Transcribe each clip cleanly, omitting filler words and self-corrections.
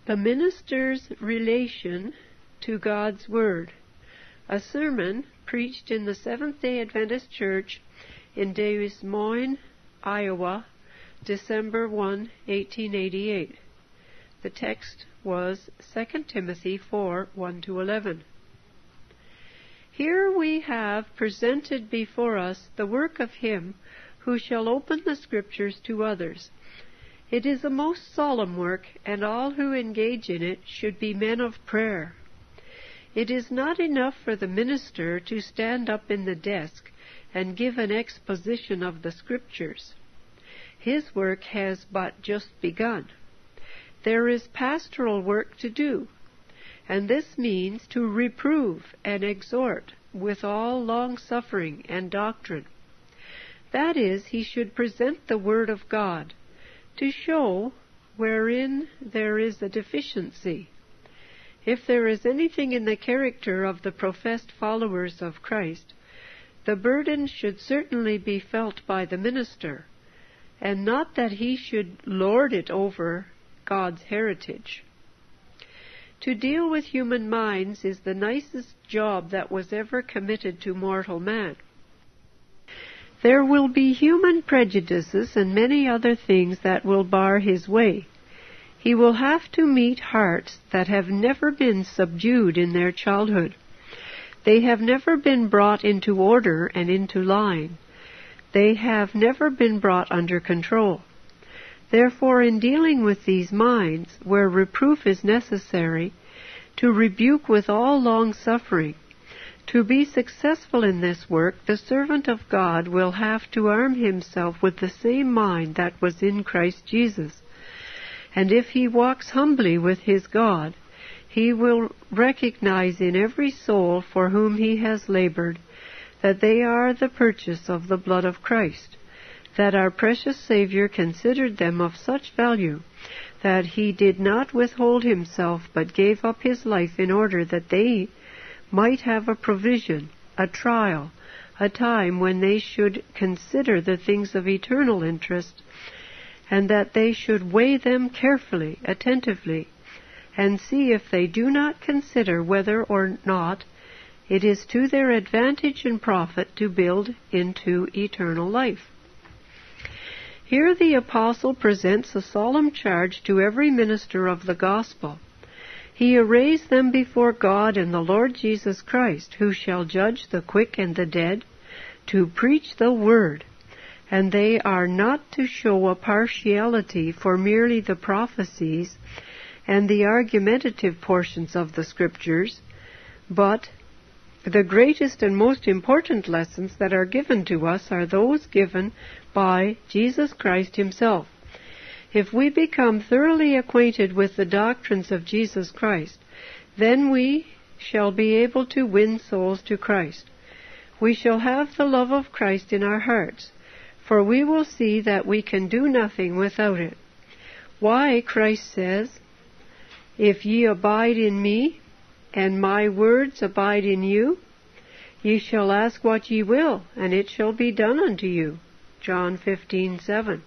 The minister's relation to God's Word. A sermon preached in the Seventh-day Adventist Church in Des Moines, Iowa, December 1, 1888. The text was 2 Timothy 4, 1-11. Here we have presented before us the work of him who shall open the Scriptures to others. It is a most solemn work, and all who engage in it should be men of prayer. It is not enough for the minister to stand up in the desk and give an exposition of the Scriptures. His work has but just begun. There is pastoral work to do, and this means to reprove and exhort with all long-suffering and doctrine. That is, he should present the Word of God, to show wherein there is a deficiency. If there is anything in the character of the professed followers of Christ, the burden should certainly be felt by the minister, and not that he should lord it over God's heritage. To deal with human minds is the nicest job that was ever committed to mortal man. There will be human prejudices and many other things that will bar his way. He will have to meet hearts that have never been subdued in their childhood. They have never been brought into order and into line. They have never been brought under control. Therefore, in dealing with these minds, where reproof is necessary, to rebuke with all long-suffering, to be successful in this work, the servant of God will have to arm himself with the same mind that was in Christ Jesus. And if he walks humbly with his God, he will recognize in every soul for whom he has labored that they are the purchase of the blood of Christ, that our precious Savior considered them of such value that he did not withhold himself but gave up his life in order that they might have a provision, a trial, a time when they should consider the things of eternal interest, and that they should weigh them carefully, attentively, and see if they do not consider whether or not it is to their advantage and profit to build into eternal life. Here the apostle presents a solemn charge to every minister of the gospel. He arrays them before God and the Lord Jesus Christ, who shall judge the quick and the dead, to preach the word, and they are not to show a partiality for merely the prophecies and the argumentative portions of the Scriptures, but the greatest and most important lessons that are given to us are those given by Jesus Christ himself. If we become thoroughly acquainted with the doctrines of Jesus Christ, then we shall be able to win souls to Christ. We shall have the love of Christ in our hearts, for we will see that we can do nothing without it. Why, Christ says, "If ye abide in me, and my words abide in you, ye shall ask what ye will, and it shall be done unto you." John 15:7.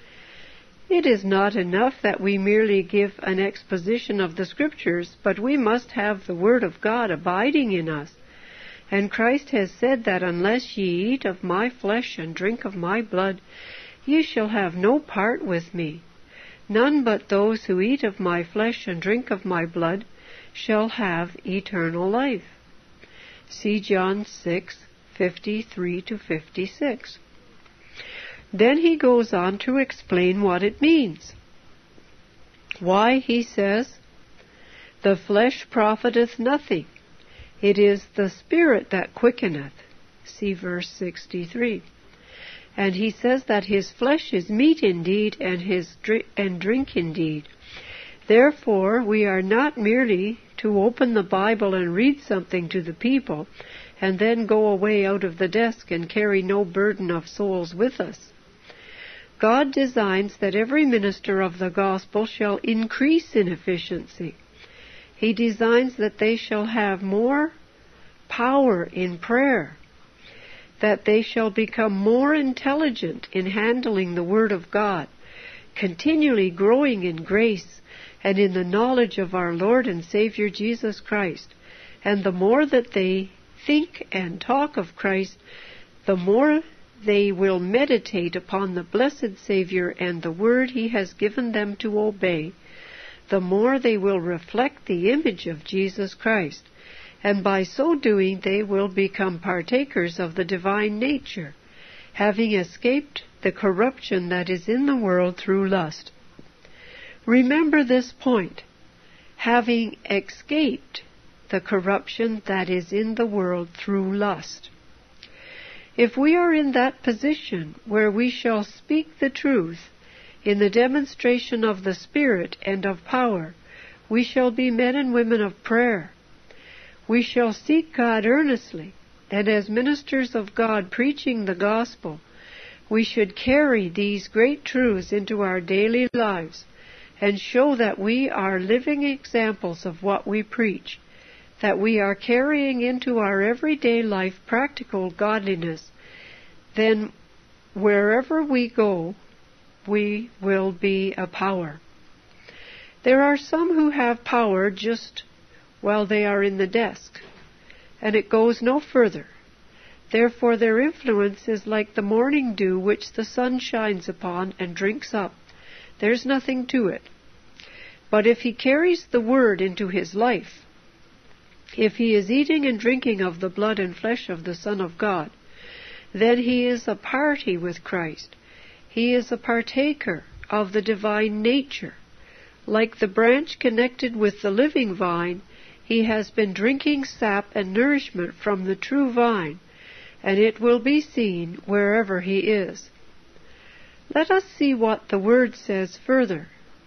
It is not enough that we merely give an exposition of the Scriptures, but we must have the Word of God abiding in us. And Christ has said that unless ye eat of my flesh and drink of my blood, ye shall have no part with me. None but those who eat of my flesh and drink of my blood shall have eternal life. See John 6:53-56. Then he goes on to explain what it means. Why, he says, "The flesh profiteth nothing. It is the Spirit that quickeneth." See verse 63. And he says that his flesh is meat indeed, and drink indeed. Therefore, we are not merely to open the Bible and read something to the people, and then go away out of the desk and carry no burden of souls with us. God designs that every minister of the gospel shall increase in efficiency. He designs that they shall have more power in prayer, that they shall become more intelligent in handling the Word of God, continually growing in grace and in the knowledge of our Lord and Savior Jesus Christ. And the more that they think and talk of Christ, the more they will meditate upon the blessed Savior and the word he has given them to obey, the more they will reflect the image of Jesus Christ, and by so doing they will become partakers of the divine nature, having escaped the corruption that is in the world through lust. Remember this point, having escaped the corruption that is in the world through lust. If we are in that position where we shall speak the truth in the demonstration of the Spirit and of power, we shall be men and women of prayer. We shall seek God earnestly, and as ministers of God preaching the gospel, we should carry these great truths into our daily lives and show that we are living examples of what we preach, that we are carrying into our everyday life practical godliness. Then wherever we go, we will be a power. There are some who have power just while they are in the desk, and it goes no further. Therefore their influence is like the morning dew which the sun shines upon and drinks up. There's nothing to it. But if he carries the word into his life, if he is eating and drinking of the blood and flesh of the Son of God, then he is a party with Christ. He is a partaker of the divine nature. Like the branch connected with the living vine, he has been drinking sap and nourishment from the true vine, and it will be seen wherever he is. Let us see what the Word says further.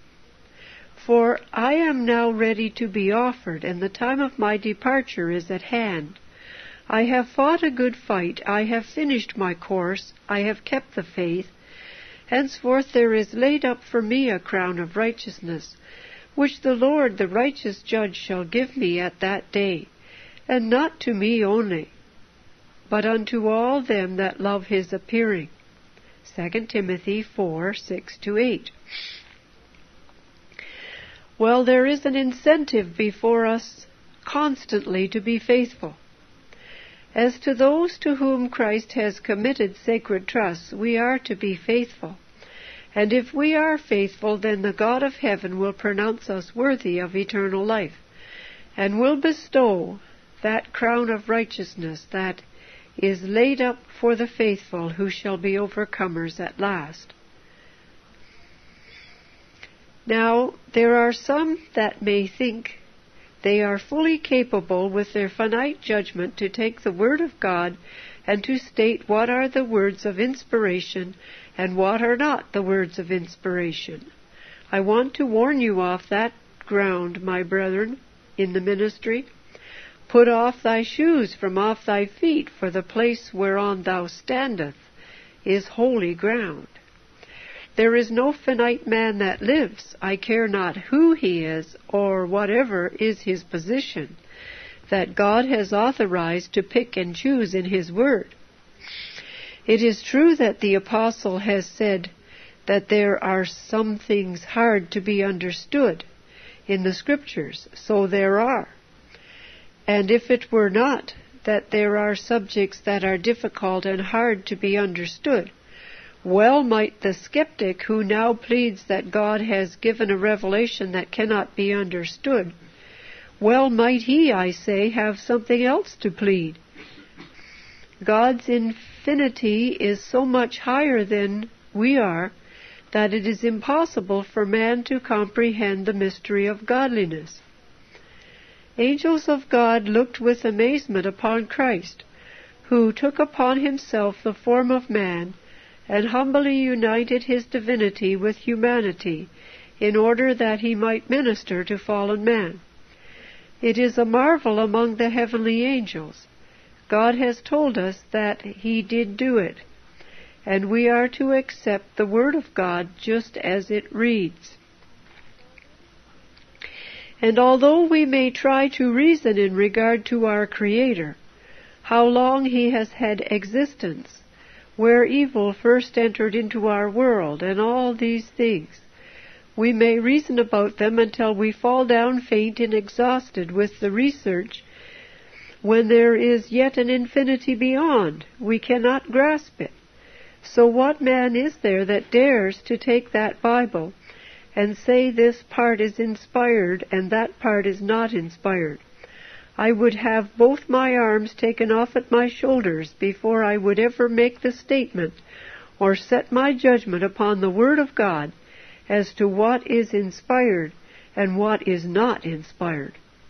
For I am now ready to be offered, and the time of my departure is at hand. I have fought a good fight, I have finished my course, I have kept the faith. Henceforth there is laid up for me a crown of righteousness, which the Lord the righteous judge shall give me at that day, and not to me only, but unto all them that love his appearing. 2 Timothy 4:6-8. Well, there is an incentive before us constantly to be faithful. As to those to whom Christ has committed sacred trusts, we are to be faithful. And if we are faithful, then the God of heaven will pronounce us worthy of eternal life, and will bestow that crown of righteousness that is laid up for the faithful who shall be overcomers at last. Now, there are some that may think they are fully capable with their finite judgment to take the Word of God and to state what are the words of inspiration and what are not the words of inspiration. I want to warn you off that ground, my brethren, in the ministry. Put off thy shoes from off thy feet, for the place whereon thou standest is holy ground. There is no finite man that lives, I care not who he is, or whatever is his position, that God has authorized to pick and choose in his word. It is true that the apostle has said that there are some things hard to be understood in the Scriptures, so there are. And if it were not that there are subjects that are difficult and hard to be understood, well might the skeptic who now pleads that God has given a revelation that cannot be understood, well might he, I say, have something else to plead. God's infinity is so much higher than we are that it is impossible for man to comprehend the mystery of godliness. Angels of God looked with amazement upon Christ, who took upon himself the form of man, and humbly united his divinity with humanity, in order that he might minister to fallen man. It is a marvel among the heavenly angels. God has told us that he did do it, and we are to accept the Word of God just as it reads. And although we may try to reason in regard to our Creator, how long he has had existence, where evil first entered into our world, and all these things, We may reason about them until we fall down faint and exhausted with the research, when there is yet an infinity beyond. We cannot grasp it. So what man is there that dares to take that Bible and say this part is inspired and that part is not inspired? I would have both my arms taken off at my shoulders before I would ever make the statement or set my judgment upon the Word of God as to what is inspired and what is not inspired.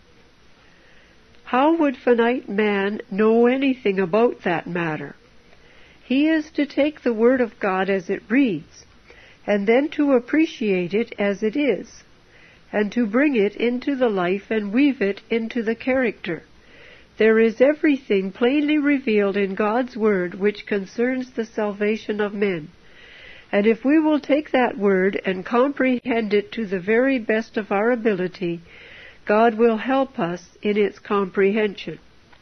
How would finite man know anything about that matter? He is to take the Word of God as it reads, and then to appreciate it as it is, and to bring it into the life and weave it into the character. There is everything plainly revealed in God's Word which concerns the salvation of men. And if we will take that Word and comprehend it to the very best of our ability, God will help us in its comprehension.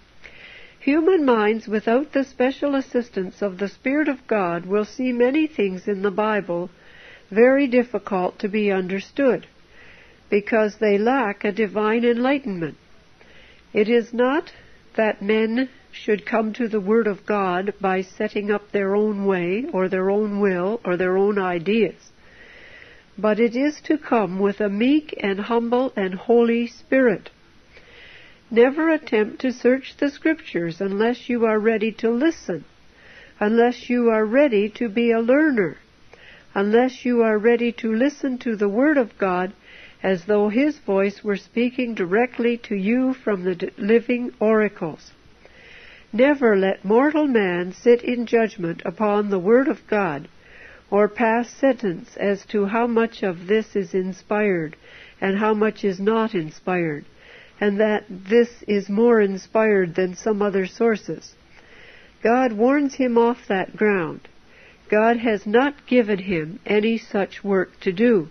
Human minds without the special assistance of the Spirit of God will see many things in the Bible very difficult to be understood, because they lack a divine enlightenment. It is not that men should come to the Word of God by setting up their own way, or their own will, or their own ideas, but it is to come with a meek and humble and holy spirit. Never attempt to search the Scriptures unless you are ready to listen, unless you are ready to be a learner, unless you are ready to listen to the Word of God as though His voice were speaking directly to you from the living oracles. Never let mortal man sit in judgment upon the Word of God, or pass sentence as to how much of this is inspired and how much is not inspired, and that this is more inspired than some other sources. God warns him off that ground. God has not given him any such work to do.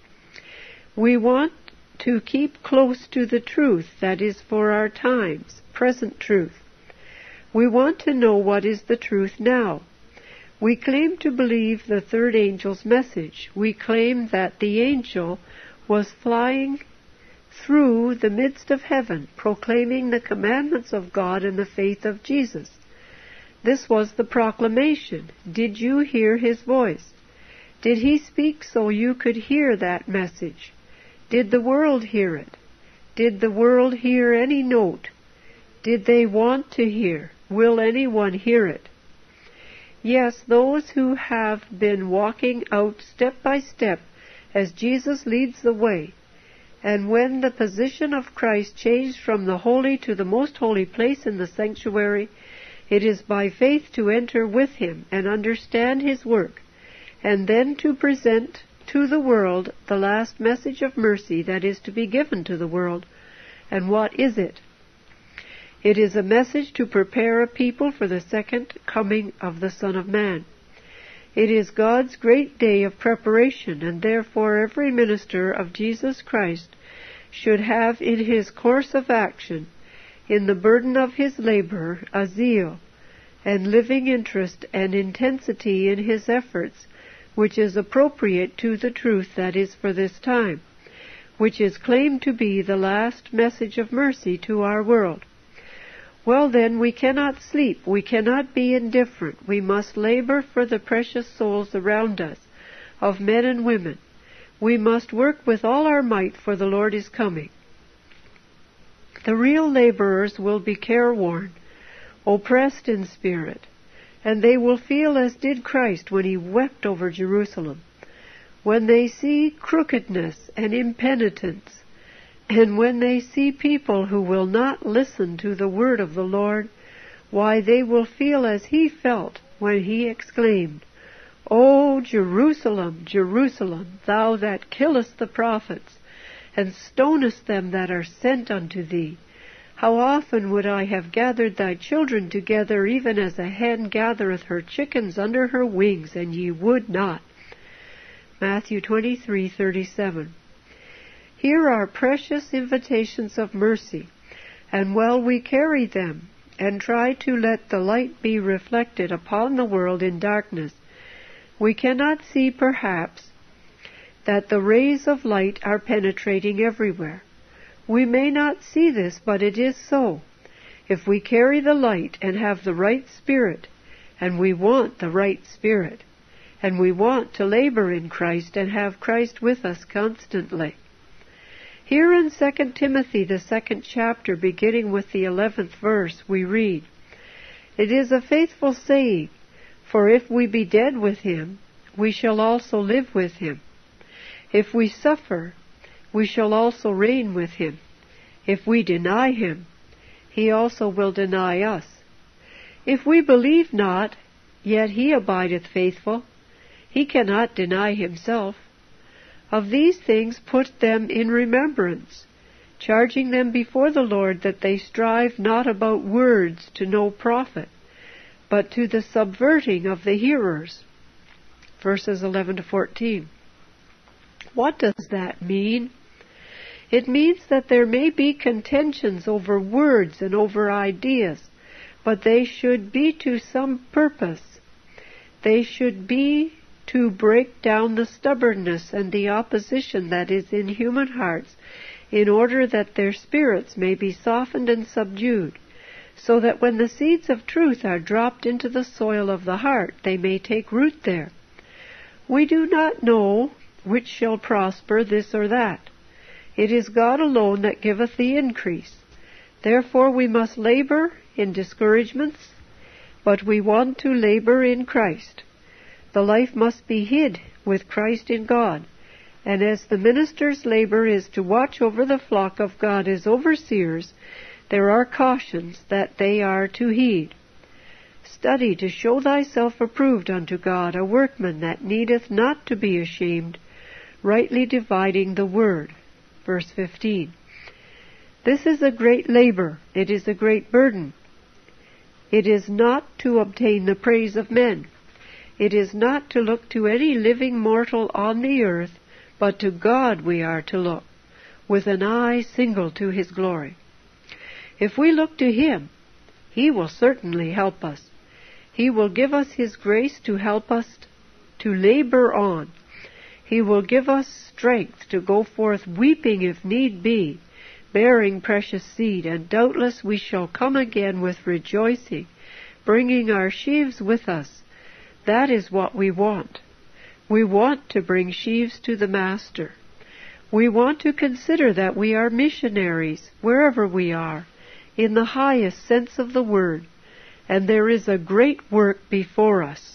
We want to keep close to the truth that is for our times, present truth. We want to know what is the truth now. We claim to believe the third angel's message. We claim that the angel was flying through the midst of heaven, proclaiming the commandments of God and the faith of Jesus. This was the proclamation. Did you hear his voice? Did he speak so you could hear that message? Did the world hear it? Did the world hear any note? Did they want to hear? Will anyone hear it? Yes, those who have been walking out step by step as Jesus leads the way, and when the position of Christ changed from the holy to the most holy place in the sanctuary, it is by faith to enter with him and understand his work, and then to present to the world the last message of mercy that is to be given to the world. And what is it? It is a message to prepare a people for the second coming of the Son of Man. It is God's great day of preparation, and therefore every minister of Jesus Christ should have in his course of action, in the burden of his labor, a zeal and living interest and intensity in his efforts, which is appropriate to the truth that is for this time, which is claimed to be the last message of mercy to our world. Well then, we cannot sleep, we cannot be indifferent, we must labor for the precious souls around us, of men and women. We must work with all our might, for the Lord is coming. The real laborers will be careworn, oppressed in spirit, and they will feel as did Christ when he wept over Jerusalem. When they see crookedness and impenitence, and when they see people who will not listen to the word of the Lord, why, they will feel as he felt when he exclaimed, O Jerusalem, Jerusalem, thou that killest the prophets, and stonest them that are sent unto thee, how often would I have gathered thy children together, even as a hen gathereth her chickens under her wings, and ye would not. Matthew 23:37. Here are precious invitations of mercy, and while we carry them, and try to let the light be reflected upon the world in darkness, we cannot see perhaps that the rays of light are penetrating everywhere. We may not see this, but it is so. If we carry the light and have the right spirit, and we want the right spirit, and we want to labor in Christ and have Christ with us constantly. Here in 2 Timothy, the 2nd chapter, beginning with the 11th verse, we read, "It is a faithful saying, for if we be dead with him, we shall also live with him. If we suffer, we shall also reign with him. If we deny him, he also will deny us. If we believe not, yet he abideth faithful. He cannot deny himself. Of these things put them in remembrance, charging them before the Lord that they strive not about words to no profit, but to the subverting of the hearers." Verses 11 to 14. What does that mean? It means that there may be contentions over words and over ideas, but they should be to some purpose. They should be to break down the stubbornness and the opposition that is in human hearts, in order that their spirits may be softened and subdued, so that when the seeds of truth are dropped into the soil of the heart, they may take root there. We do not know which shall prosper, this or that. It is God alone that giveth the increase. Therefore we must labor in discouragements, but we want to labor in Christ. The life must be hid with Christ in God, and as the minister's labor is to watch over the flock of God as overseers, there are cautions that they are to heed. "Study to show thyself approved unto God, a workman that needeth not to be ashamed, rightly dividing the word." Verse 15. This is a great labor. It is a great burden. It is not to obtain the praise of men. It is not to look to any living mortal on the earth, but to God we are to look, with an eye single to his glory. If we look to him, he will certainly help us. He will give us his grace to help us to labor on. He will give us strength to go forth weeping if need be, bearing precious seed, and doubtless we shall come again with rejoicing, bringing our sheaves with us. That is what we want. We want to bring sheaves to the Master. We want to consider that we are missionaries, wherever we are, in the highest sense of the word, and there is a great work before us.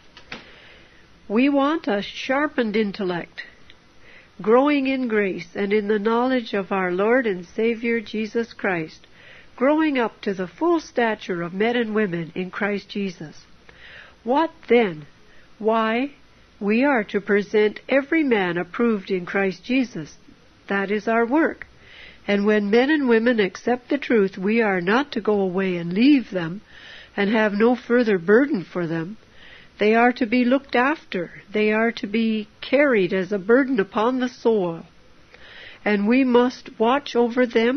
We want a sharpened intellect, growing in grace and in the knowledge of our Lord and Savior Jesus Christ, growing up to the full stature of men and women in Christ Jesus. What then? Why, we are to present every man approved in Christ Jesus. That is our work. And when men and women accept the truth, we are not to go away and leave them and have no further burden for them. They are to be looked after. They are to be carried as a burden upon the soul. And we must watch over them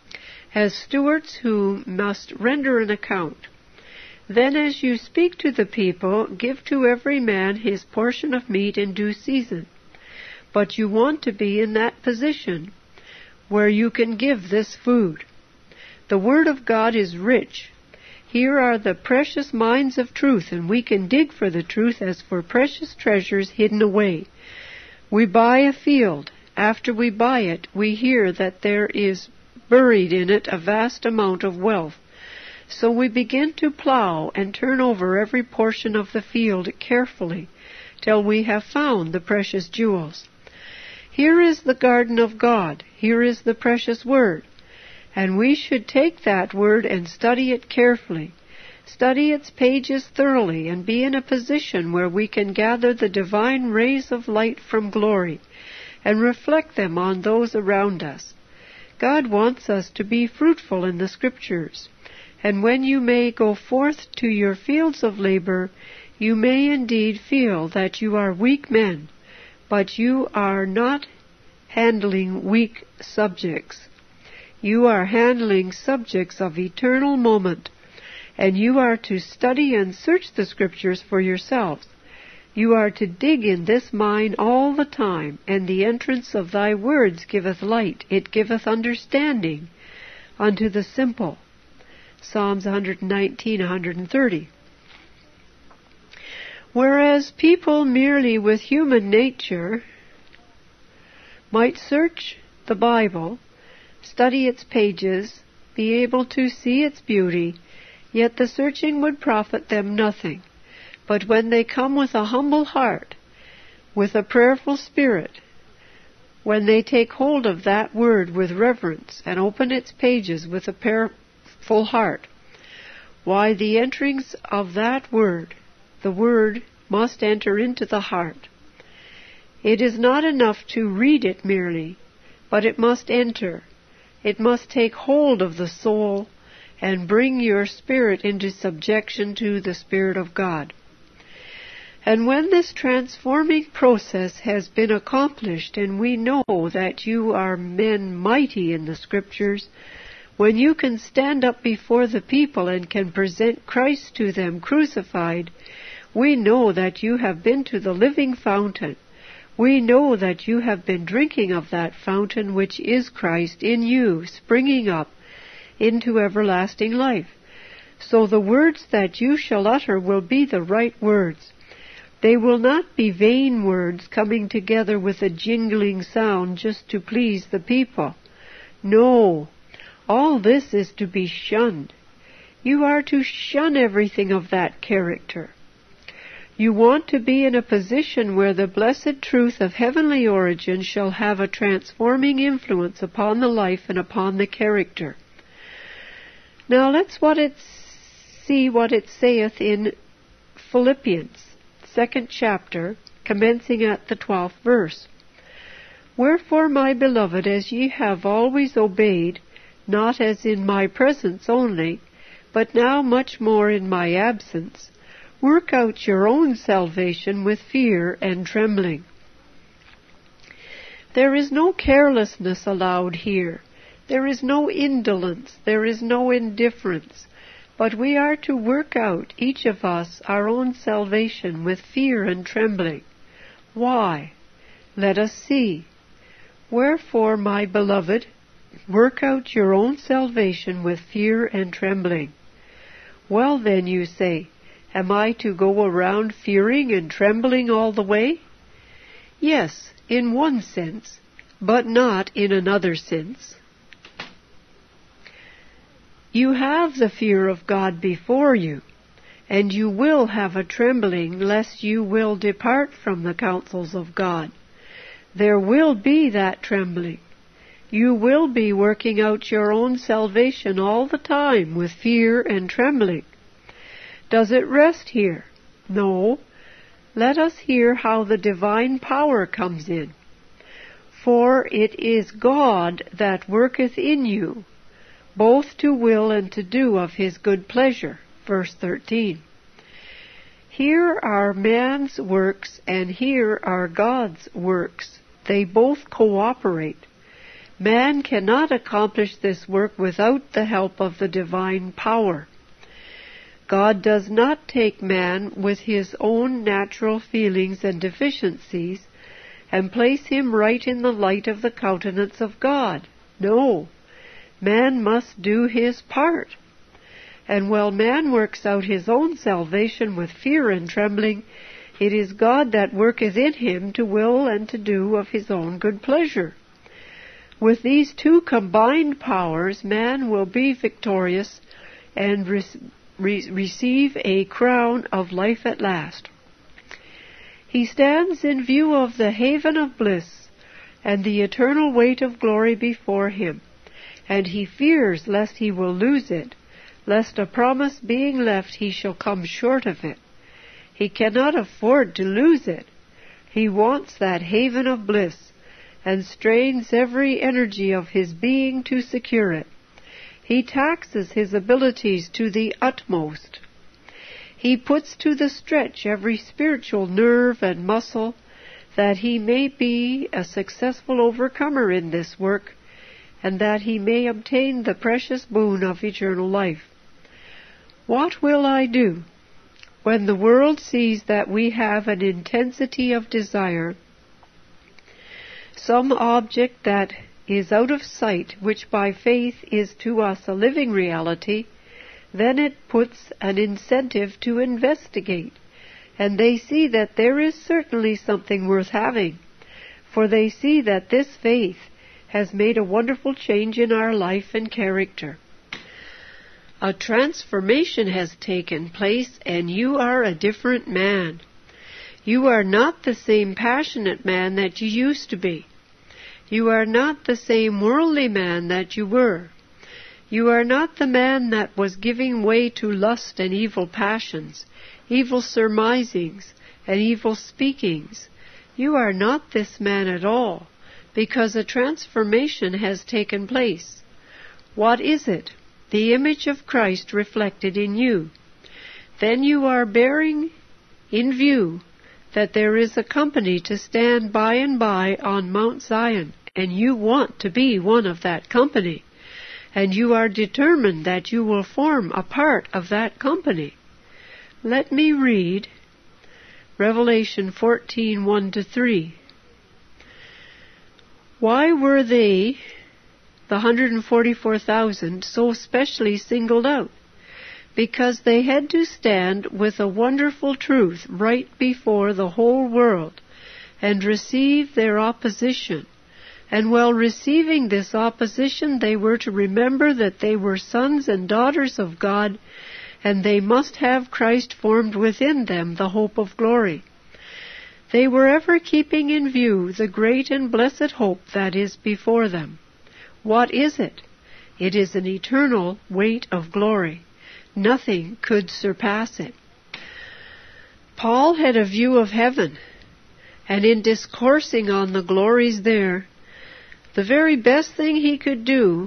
as stewards who must render an account. Then as you speak to the people, give to every man his portion of meat in due season. But you want to be in that position where you can give this food. The Word of God is rich. Here are the precious mines of truth, and we can dig for the truth as for precious treasures hidden away. We buy a field. After we buy it, we hear that there is buried in it a vast amount of wealth. So we begin to plow and turn over every portion of the field carefully, till we have found the precious jewels. Here is the garden of God. Here is the precious Word. And we should take that Word and study it carefully, study its pages thoroughly, and be in a position where we can gather the divine rays of light from glory and reflect them on those around us. God wants us to be fruitful in the Scriptures. And when you may go forth to your fields of labor, you may indeed feel that you are weak men, but you are not handling weak subjects. You are handling subjects of eternal moment, and you are to study and search the Scriptures for yourselves. You are to dig in this mine all the time, and the entrance of thy words giveth light, it giveth understanding unto the simple. Psalms 119, 130. Whereas people merely with human nature might search the Bible, study its pages, be able to see its beauty, yet the searching would profit them nothing. But when they come with a humble heart, with a prayerful spirit, when they take hold of that word with reverence and open its pages with a prayerful heart, why, the enterings of that word, the word must enter into the heart. It is not enough to read it merely, but it must enter. It must take hold of the soul and bring your spirit into subjection to the Spirit of God. And when this transforming process has been accomplished, and we know that you are men mighty in the Scriptures, when you can stand up before the people and can present Christ to them crucified, we know that you have been to the living fountain. We know that you have been drinking of that fountain which is Christ in you, springing up into everlasting life. So the words that you shall utter will be the right words. They will not be vain words coming together with a jingling sound just to please the people. No, all this is to be shunned. You are to shun everything of that character. You want to be in a position where the blessed truth of heavenly origin shall have a transforming influence upon the life and upon the character. Now let's see what it saith in Philippians, 2nd chapter, commencing at the 12th verse. Wherefore, my beloved, as ye have always obeyed, not as in my presence only, but now much more in my absence, work out your own salvation with fear and trembling. There is no carelessness allowed here. There is no indolence. There is no indifference. But we are to work out, each of us, our own salvation with fear and trembling. Why? Let us see. Wherefore, my beloved, work out your own salvation with fear and trembling. Well then, you say, am I to go around fearing and trembling all the way? Yes, in one sense, but not in another sense. You have the fear of God before you, and you will have a trembling lest you will depart from the counsels of God. There will be that trembling. You will be working out your own salvation all the time with fear and trembling. Does it rest here? No. Let us hear how the divine power comes in. For it is God that worketh in you, both to will and to do of his good pleasure. Verse 13. Here are man's works, and here are God's works. They both cooperate. Man cannot accomplish this work without the help of the divine power. God does not take man with his own natural feelings and deficiencies and place him right in the light of the countenance of God. No. Man must do his part. And while man works out his own salvation with fear and trembling, it is God that worketh in him to will and to do of his own good pleasure. With these two combined powers, man will be victorious and receive a crown of life at last. He stands in view of the haven of bliss and the eternal weight of glory before him, and he fears lest he will lose it, lest a promise being left he shall come short of it. He cannot afford to lose it. He wants that haven of bliss, and strains every energy of his being to secure it. He taxes his abilities to the utmost. He puts to the stretch every spiritual nerve and muscle, that he may be a successful overcomer in this work, and that he may obtain the precious boon of eternal life. What will I do? when the world sees that we have an intensity of desire, some object that is out of sight, which by faith is to us a living reality, then it puts an incentive to investigate, and they see that there is certainly something worth having, for they see that this faith has made a wonderful change in our life and character. A transformation has taken place, and you are a different man. You are not the same passionate man that you used to be. You are not the same worldly man that you were. You are not the man that was giving way to lust and evil passions, evil surmisings, and evil speakings. You are not this man at all, because a transformation has taken place. What is it? The image of Christ reflected in you. Then you are bearing in view that there is a company to stand by and by on Mount Zion, and you want to be one of that company, and you are determined that you will form a part of that company. Let me read Revelation 14:1-3. Why were they, the 144,000, so specially singled out? Because they had to stand with a wonderful truth right before the whole world and receive their opposition. And while receiving this opposition, they were to remember that they were sons and daughters of God, and they must have Christ formed within them, the hope of glory. They were ever keeping in view the great and blessed hope that is before them. What is it? It is an eternal weight of glory. Nothing could surpass it. Paul had a view of heaven, and in discoursing on the glories there, the very best thing he could do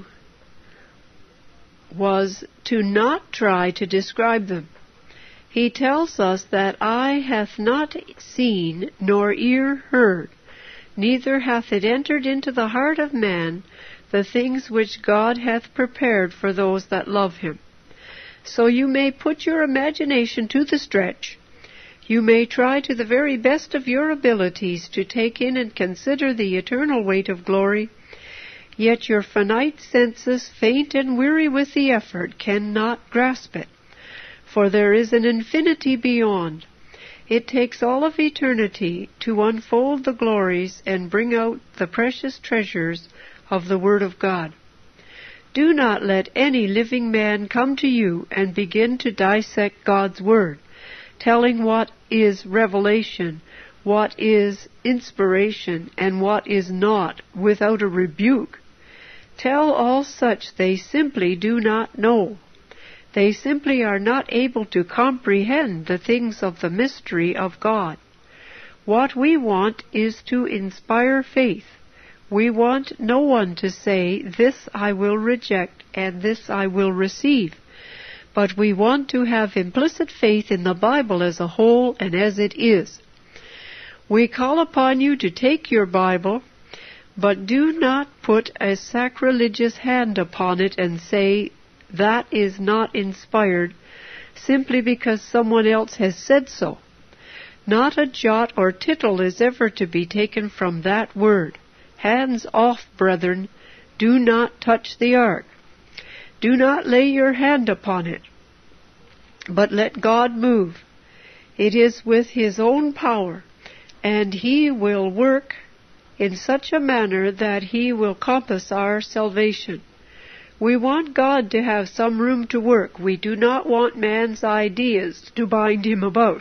was to not try to describe them. He tells us that eye hath not seen, nor ear heard, neither hath it entered into the heart of man the things which God hath prepared for those that love him. So you may put your imagination to the stretch. You may try to the very best of your abilities to take in and consider the eternal weight of glory, yet your finite senses, faint and weary with the effort, cannot grasp it. For there is an infinity beyond. It takes all of eternity to unfold the glories and bring out the precious treasures of the Word of God. Do not let any living man come to you and begin to dissect God's Word, telling what is revelation, what is inspiration, and what is not, without a rebuke. Tell all such they simply do not know. They simply are not able to comprehend the things of the mystery of God. What we want is to inspire faith. We want no one to say, "This I will reject, and this I will receive." But we want to have implicit faith in the Bible as a whole and as it is. We call upon you to take your Bible, but do not put a sacrilegious hand upon it and say, "That is not inspired," simply because someone else has said so. Not a jot or tittle is ever to be taken from that word. Hands off, brethren. Do not touch the ark. Do not lay your hand upon it, but let God move. It is with His own power, and He will work in such a manner that He will compass our salvation. We want God to have some room to work. We do not want man's ideas to bind Him about.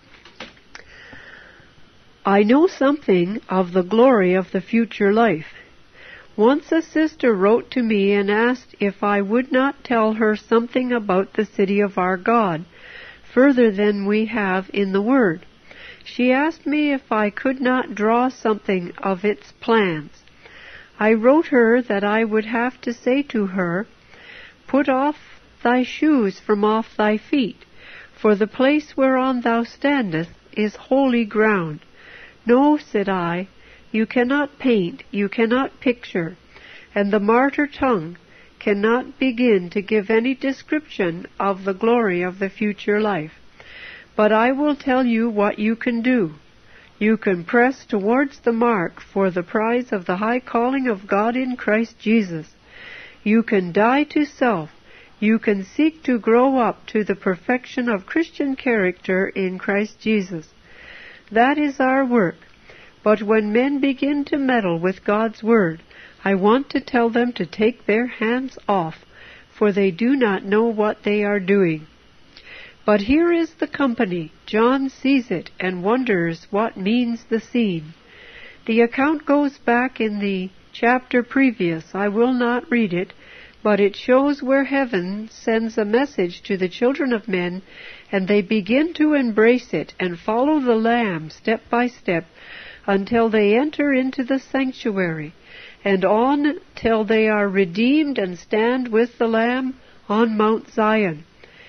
I know something of the glory of the future life. Once a sister wrote to me and asked if I would not tell her something about the city of our God, further than we have in the Word. She asked me if I could not draw something of its plans. I wrote her that I would have to say to her, "Put off thy shoes from off thy feet, for the place whereon thou standest is holy ground." "No," said I, "you cannot paint, you cannot picture, and the martyr tongue cannot begin to give any description of the glory of the future life. But I will tell you what you can do. You can press towards the mark for the prize of the high calling of God in Christ Jesus. You can die to self. You can seek to grow up to the perfection of Christian character in Christ Jesus. That is our work. But when men begin to meddle with God's Word, I want to tell them to take their hands off, for they do not know what they are doing. But here is the company. John sees it and wonders what means the scene. The account goes back in the chapter previous. I will not read it, but it shows where heaven sends a message to the children of men, and they begin to embrace it and follow the Lamb step by step until they enter into the sanctuary, and on till they are redeemed and stand with the Lamb on Mount Zion.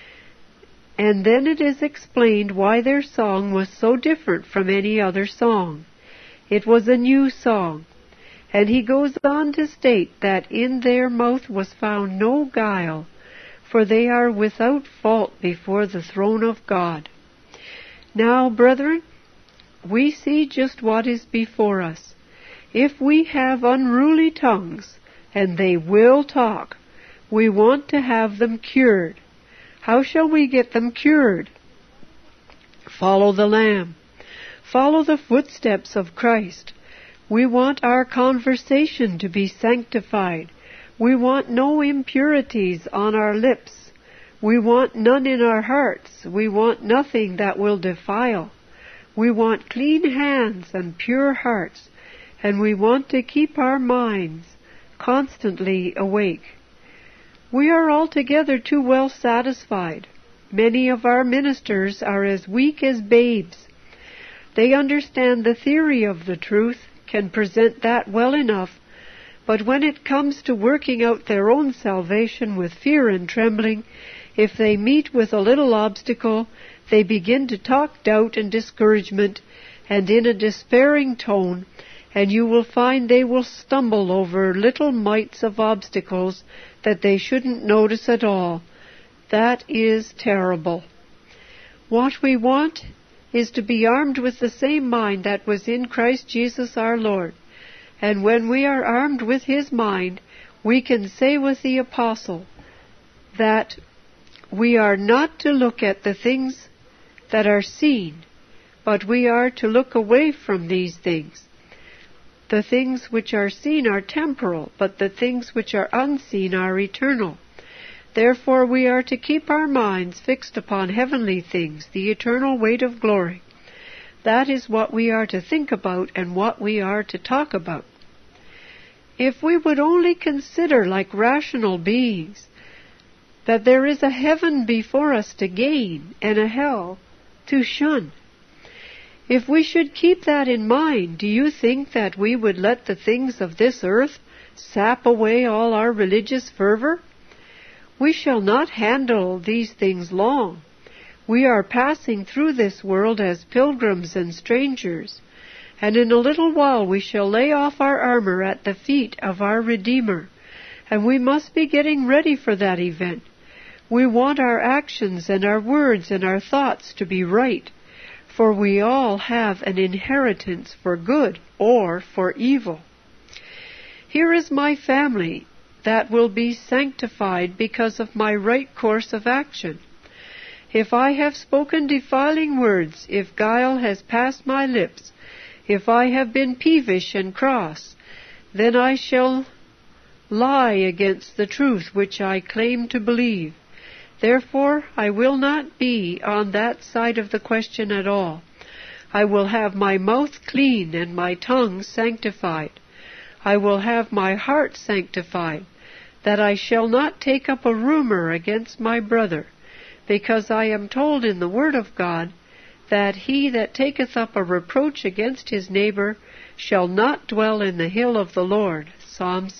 And then it is explained why their song was so different from any other song. It was a new song. And he goes on to state that in their mouth was found no guile, for they are without fault before the throne of God. Now, brethren, we see just what is before us. If we have unruly tongues, and they will talk, we want to have them cured. How shall we get them cured? Follow the Lamb. Follow the footsteps of Christ. We want our conversation to be sanctified. We want no impurities on our lips. We want none in our hearts. We want nothing that will defile. We want clean hands and pure hearts, and we want to keep our minds constantly awake. We are altogether too well satisfied. Many of our ministers are as weak as babes. They understand the theory of the truth, can present that well enough, but when it comes to working out their own salvation with fear and trembling, if they meet with a little obstacle, they begin to talk doubt and discouragement, and in a despairing tone, and you will find they will stumble over little mites of obstacles that they shouldn't notice at all. That is terrible. What we want is to be armed with the same mind that was in Christ Jesus our Lord. And when we are armed with His mind, we can say with the Apostle that we are not to look at the things that are seen, but we are to look away from these things. The things which are seen are temporal, but the things which are unseen are eternal. Therefore we are to keep our minds fixed upon heavenly things, the eternal weight of glory. That is what we are to think about and what we are to talk about. If we would only consider, like rational beings, that there is a heaven before us to gain and a hell to shun, if we should keep that in mind, do you think that we would let the things of this earth sap away all our religious fervor? We shall not handle these things long. We are passing through this world as pilgrims and strangers, and in a little while we shall lay off our armor at the feet of our Redeemer, and we must be getting ready for that event. We want our actions and our words and our thoughts to be right, for we all have an inheritance for good or for evil. Here is my family that will be sanctified because of my right course of action. If I have spoken defiling words, if guile has passed my lips, if I have been peevish and cross, then I shall lie against the truth which I claim to believe. Therefore, I will not be on that side of the question at all. I will have my mouth clean and my tongue sanctified. I will have my heart sanctified, that I shall not take up a rumor against my brother, because I am told in the Word of God that he that taketh up a reproach against his neighbor shall not dwell in the hill of the Lord. Psalms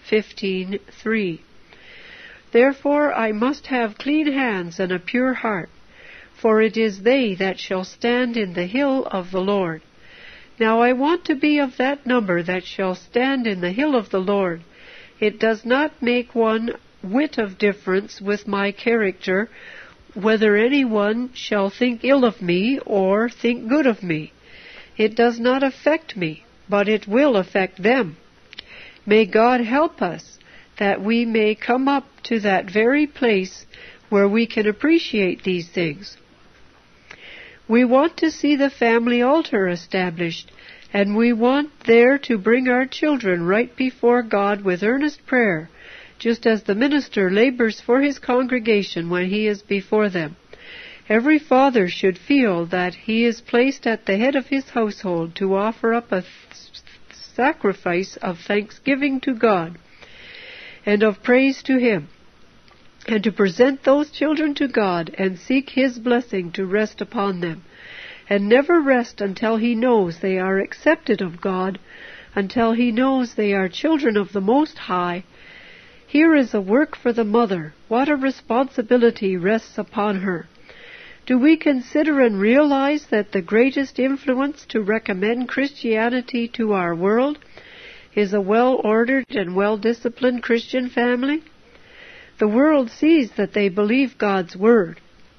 15:3. Therefore I must have clean hands and a pure heart, for it is they that shall stand in the hill of the Lord. Now I want to be of that number that shall stand in the hill of the Lord. It does not make one whit of difference with my character whether anyone shall think ill of me or think good of me. It does not affect me, but it will affect them. May God help us that we may come up to that very place where we can appreciate these things. We want to see the family altar established, and we want there to bring our children right before God with earnest prayer, just as the minister labors for his congregation when he is before them. Every father should feel that he is placed at the head of his household to offer up a sacrifice of thanksgiving to God and of praise to Him, and to present those children to God and seek His blessing to rest upon them, and never rest until he knows they are accepted of God, until he knows they are children of the Most High. Here is a work for the mother. What a responsibility rests upon her. Do we consider and realize that the greatest influence to recommend Christianity to our world is a well-ordered and well-disciplined Christian family? The world sees that they believe God's Word.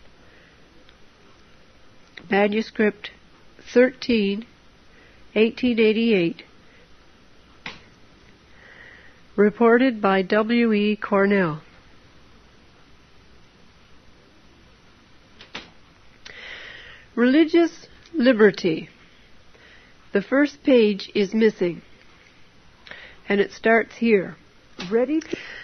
Manuscript 13, 1888. Reported by W. E. Cornell. Religious liberty. The first page is missing, and it starts here. Ready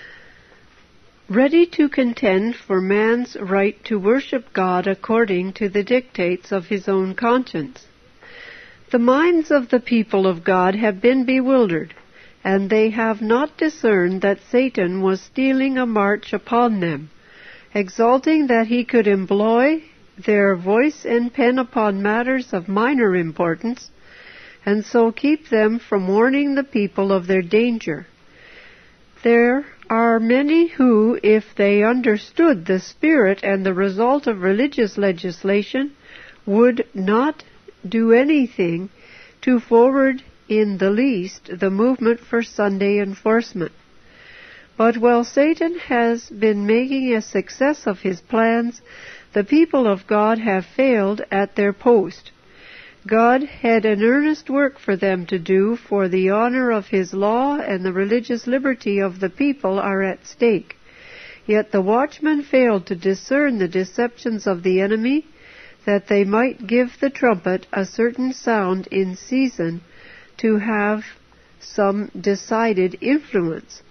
to contend for man's right to worship God according to the dictates of his own conscience. The minds of the people of God have been bewildered, and they have not discerned that Satan was stealing a march upon them, exulting that he could employ their voice and pen upon matters of minor importance, and so keep them from warning the people of their danger. There are many who, if they understood the spirit and the result of religious legislation, would not do anything to forward in the least the movement for Sunday enforcement. But while Satan has been making a success of his plans, the people of God have failed at their post. God had an earnest work for them to do, for the honor of His law and the religious liberty of the people are at stake. Yet the watchmen failed to discern the deceptions of the enemy, that they might give the trumpet a certain sound in season to have some decided influence.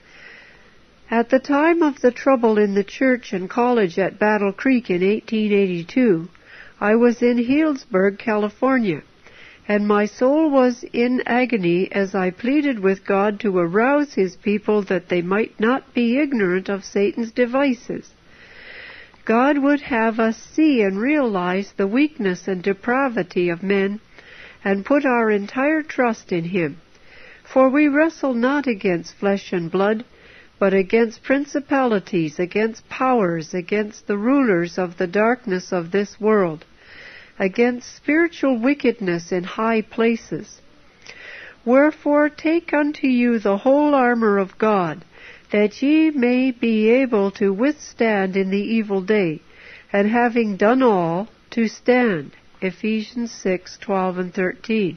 At the time of the trouble in the church and college at Battle Creek in 1882, I was in Healdsburg, California, and my soul was in agony as I pleaded with God to arouse His people that they might not be ignorant of Satan's devices. God would have us see and realize the weakness and depravity of men, and put our entire trust in Him. For we wrestle not against flesh and blood, but against principalities, against powers, against the rulers of the darkness of this world, against spiritual wickedness in high places. Wherefore take unto you the whole armor of God, that ye may be able to withstand in the evil day, and having done all, to stand. Ephesians 6:12 and 13.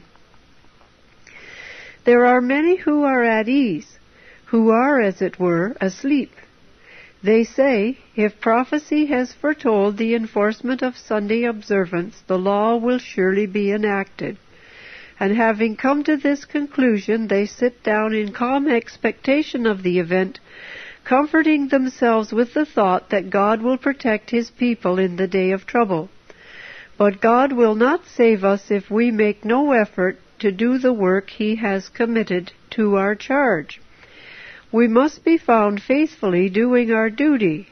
There are many who are at ease, who are, as it were, asleep. They say, if prophecy has foretold the enforcement of Sunday observance, the law will surely be enacted. And having come to this conclusion, they sit down in calm expectation of the event, comforting themselves with the thought that God will protect His people in the day of trouble. But God will not save us if we make no effort to do the work He has committed to our charge. We must be found faithfully doing our duty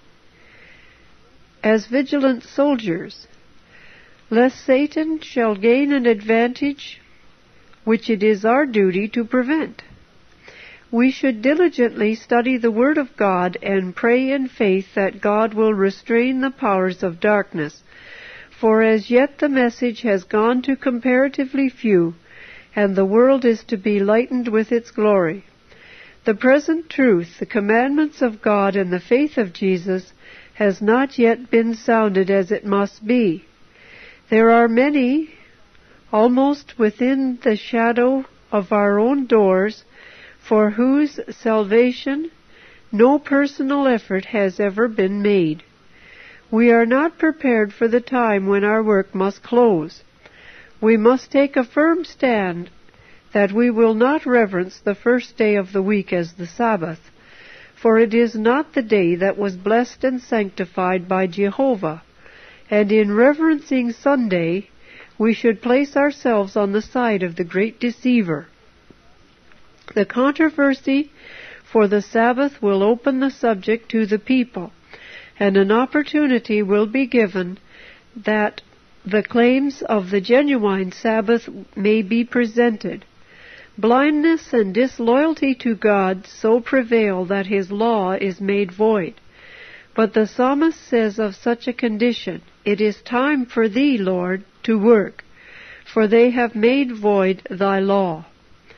as vigilant soldiers, lest Satan shall gain an advantage which it is our duty to prevent. We should diligently study the Word of God and pray in faith that God will restrain the powers of darkness, for as yet the message has gone to comparatively few, and the world is to be lightened with its glory. The present truth, the commandments of God and the faith of Jesus, has not yet been sounded as it must be. There are many, almost within the shadow of our own doors, for whose salvation no personal effort has ever been made. We are not prepared for the time when our work must close. We must take a firm stand that we will not reverence the first day of the week as the Sabbath, for it is not the day that was blessed and sanctified by Jehovah, and in reverencing Sunday we should place ourselves on the side of the great deceiver. The controversy for the Sabbath will open the subject to the people, and an opportunity will be given that the claims of the genuine Sabbath may be presented. Blindness and disloyalty to God so prevail that His law is made void. But the psalmist says of such a condition, "It is time for Thee, Lord, to work, for they have made void Thy law."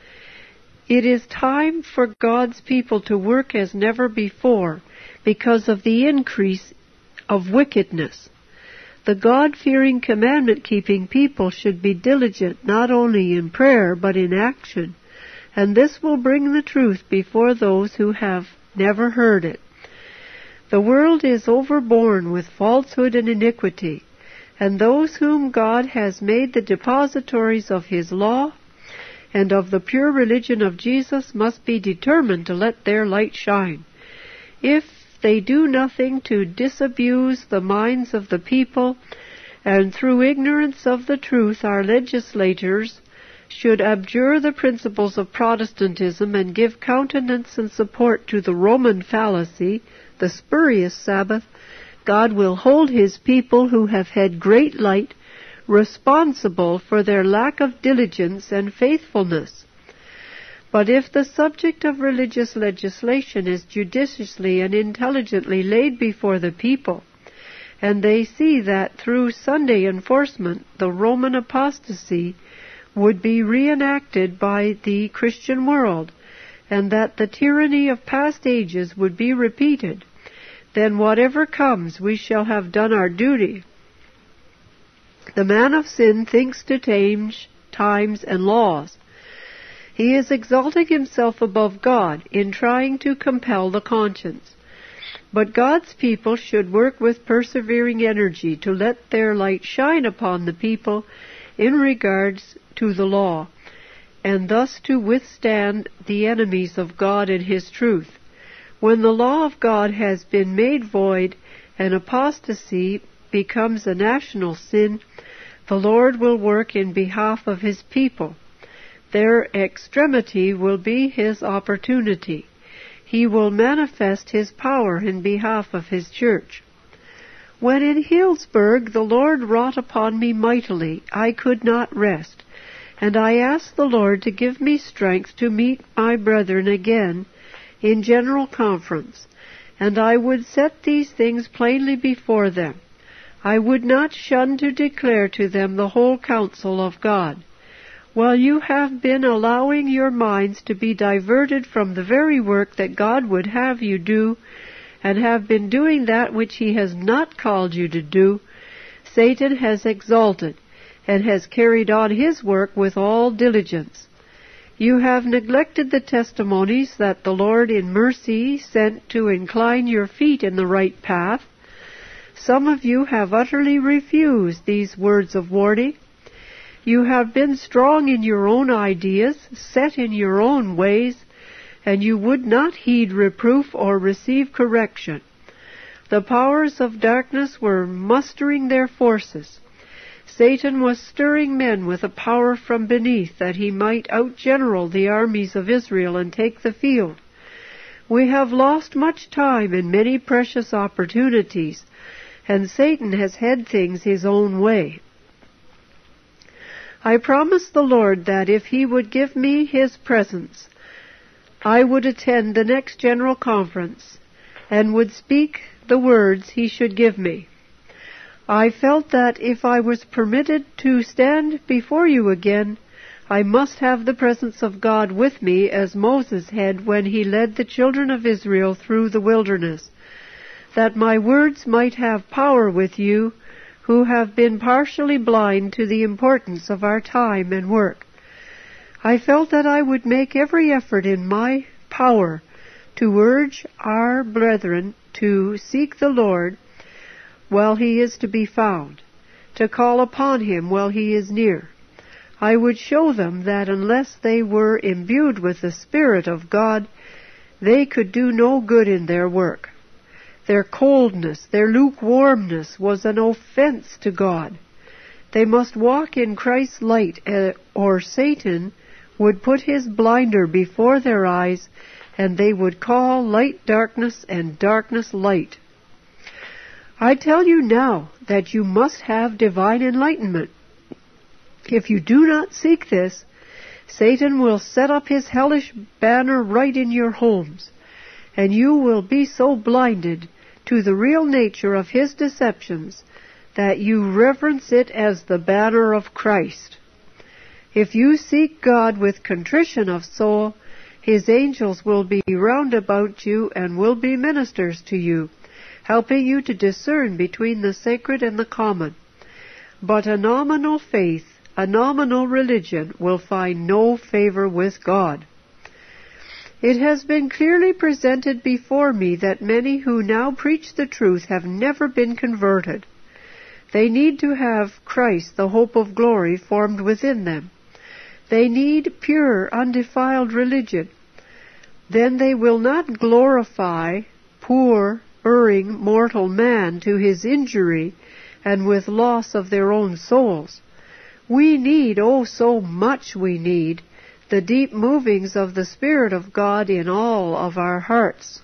It is time for God's people to work as never before because of the increase of wickedness. The God-fearing, commandment-keeping people should be diligent not only in prayer but in action, and this will bring the truth before those who have never heard it. The world is overborne with falsehood and iniquity, and those whom God has made the depositories of His law and of the pure religion of Jesus must be determined to let their light shine. If they do nothing to disabuse the minds of the people, and through ignorance of the truth our legislators should abjure the principles of Protestantism and give countenance and support to the Roman fallacy, the spurious Sabbath, God will hold His people who have had great light responsible for their lack of diligence and faithfulness. But if the subject of religious legislation is judiciously and intelligently laid before the people, and they see that through Sunday enforcement the Roman apostasy would be reenacted by the Christian world, and that the tyranny of past ages would be repeated, then whatever comes we shall have done our duty. The man of sin thinks to change times and laws. He is exalting himself above God in trying to compel the conscience. But God's people should work with persevering energy to let their light shine upon the people in regards to the law, and thus to withstand the enemies of God and His truth. When the law of God has been made void and apostasy becomes a national sin, the Lord will work in behalf of His people. Their extremity will be His opportunity. He will manifest His power in behalf of His church. When in Healdsburg the Lord wrought upon me mightily, I could not rest, and I asked the Lord to give me strength to meet my brethren again in general conference, and I would set these things plainly before them. I would not shun to declare to them the whole counsel of God. While you have been allowing your minds to be diverted from the very work that God would have you do, and have been doing that which He has not called you to do, Satan has exalted, and has carried on his work with all diligence. You have neglected the testimonies that the Lord in mercy sent to incline your feet in the right path. Some of you have utterly refused these words of warning. You have been strong in your own ideas, set in your own ways, and you would not heed reproof or receive correction. The powers of darkness were mustering their forces. Satan was stirring men with a power from beneath that he might outgeneral the armies of Israel and take the field. We have lost much time and many precious opportunities, and Satan has had things his own way. I promised the Lord that if He would give me His presence, I would attend the next General Conference and would speak the words He should give me. I felt that if I was permitted to stand before you again, I must have the presence of God with me as Moses had when he led the children of Israel through the wilderness. that my words might have power with you, who have been partially blind to the importance of our time and work. I felt that I would make every effort in my power to urge our brethren to seek the Lord while he is to be found, to call upon him while he is near. I would show them that unless they were imbued with the Spirit of God, they could do no good in their work. Their coldness, their lukewarmness was an offense to God. They must walk in Christ's light, or Satan would put his blinder before their eyes, and they would call light darkness and darkness light. I tell you now that you must have divine enlightenment. If you do not seek this, Satan will set up his hellish banner right in your homes, and you will be so blinded to the real nature of his deceptions that you reverence it as the banner of Christ. If you seek God with contrition of soul, his angels will be round about you and will be ministers to you, helping you to discern between the sacred and the common. But a nominal faith, a nominal religion, will find no favor with God. It has been clearly presented before me that many who now preach the truth have never been converted. They need to have Christ, the hope of glory, formed within them. They need pure, undefiled religion. Then they will not glorify poor, erring, mortal man to his injury and with loss of their own souls. We need, oh so much we need, the deep movings of the Spirit of God in all of our hearts.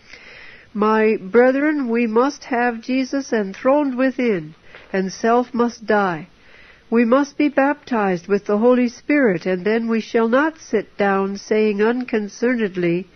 My brethren, we must have Jesus enthroned within, and self must die. We must be baptized with the Holy Spirit, and then we shall not sit down saying unconcernedly,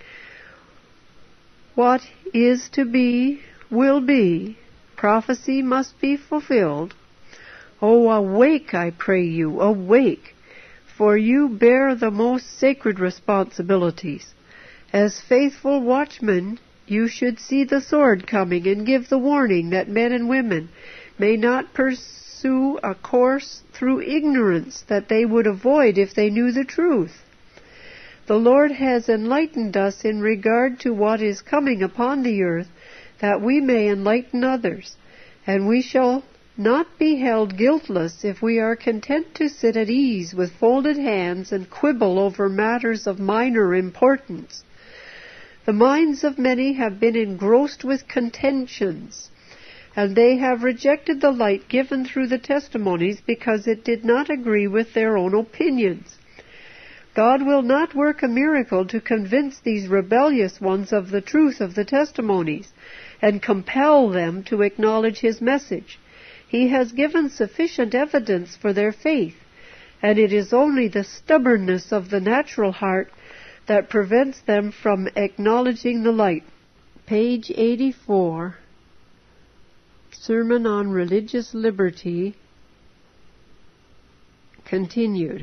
"What is to be, will be. Prophecy must be fulfilled." Oh, awake, I pray you, awake, for you bear the most sacred responsibilities. As faithful watchmen, you should see the sword coming and give the warning that men and women may not pursue a course through ignorance that they would avoid if they knew the truth. The Lord has enlightened us in regard to what is coming upon the earth, that we may enlighten others, and we shall not be held guiltless if we are content to sit at ease with folded hands and quibble over matters of minor importance. The minds of many have been engrossed with contentions, and they have rejected the light given through the testimonies because it did not agree with their own opinions. God will not work a miracle to convince these rebellious ones of the truth of the testimonies and compel them to acknowledge his message. He has given sufficient evidence for their faith, and it is only the stubbornness of the natural heart that prevents them from acknowledging the light. Page 84, Sermon on Religious Liberty, continued.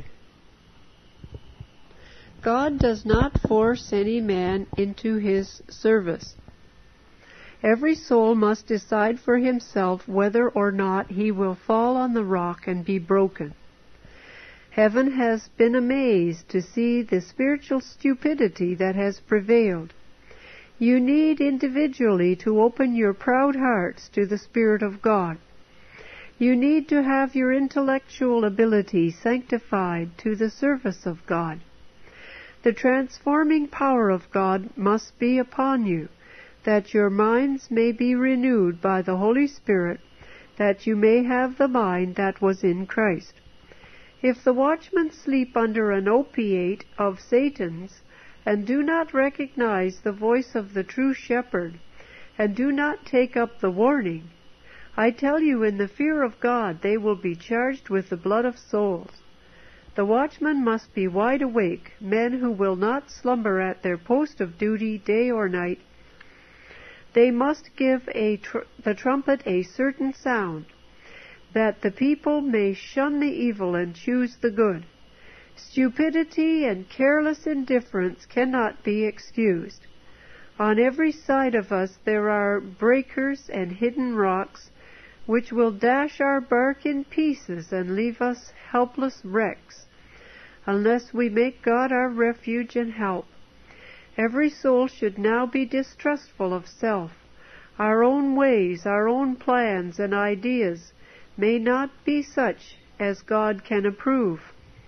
God does not force any man into his service. Every soul must decide for himself whether or not he will fall on the rock and be broken. Heaven has been amazed to see the spiritual stupidity that has prevailed. You need individually to open your proud hearts to the Spirit of God. You need to have your intellectual ability sanctified to the service of God. The transforming power of God must be upon you, that your minds may be renewed by the Holy Spirit, that you may have the mind that was in Christ. If the watchmen sleep under an opiate of Satan's, and do not recognize the voice of the true shepherd, and do not take up the warning, I tell you, in the fear of God, they will be charged with the blood of souls. The watchmen must be wide awake, men who will not slumber at their post of duty day or night. They must give the trumpet a certain sound, that the people may shun the evil and choose the good. Stupidity and careless indifference cannot be excused. On every side of us there are breakers and hidden rocks, which will dash our bark in pieces and leave us helpless wrecks, unless we make God our refuge and help. Every soul should now be distrustful of self. Our own ways, our own plans and ideas may not be such as God can approve.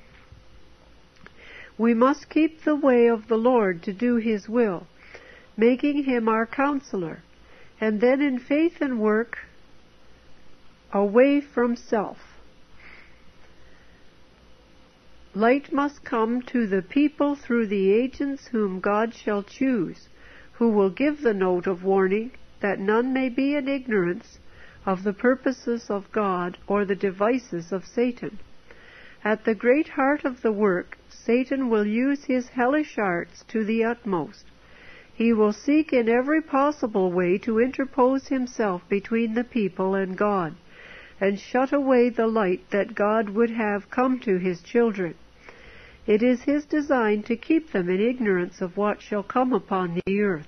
We must keep the way of the Lord to do His will, making Him our counselor, and then in faith and work, away from self. Light must come to the people through the agents whom God shall choose, who will give the note of warning, that none may be in ignorance of the purposes of God or the devices of Satan. At the great heart of the work, Satan will use his hellish arts to the utmost. He will seek in every possible way to interpose himself between the people and God, and shut away the light that God would have come to His children. It is His design to keep them in ignorance of what shall come upon the earth.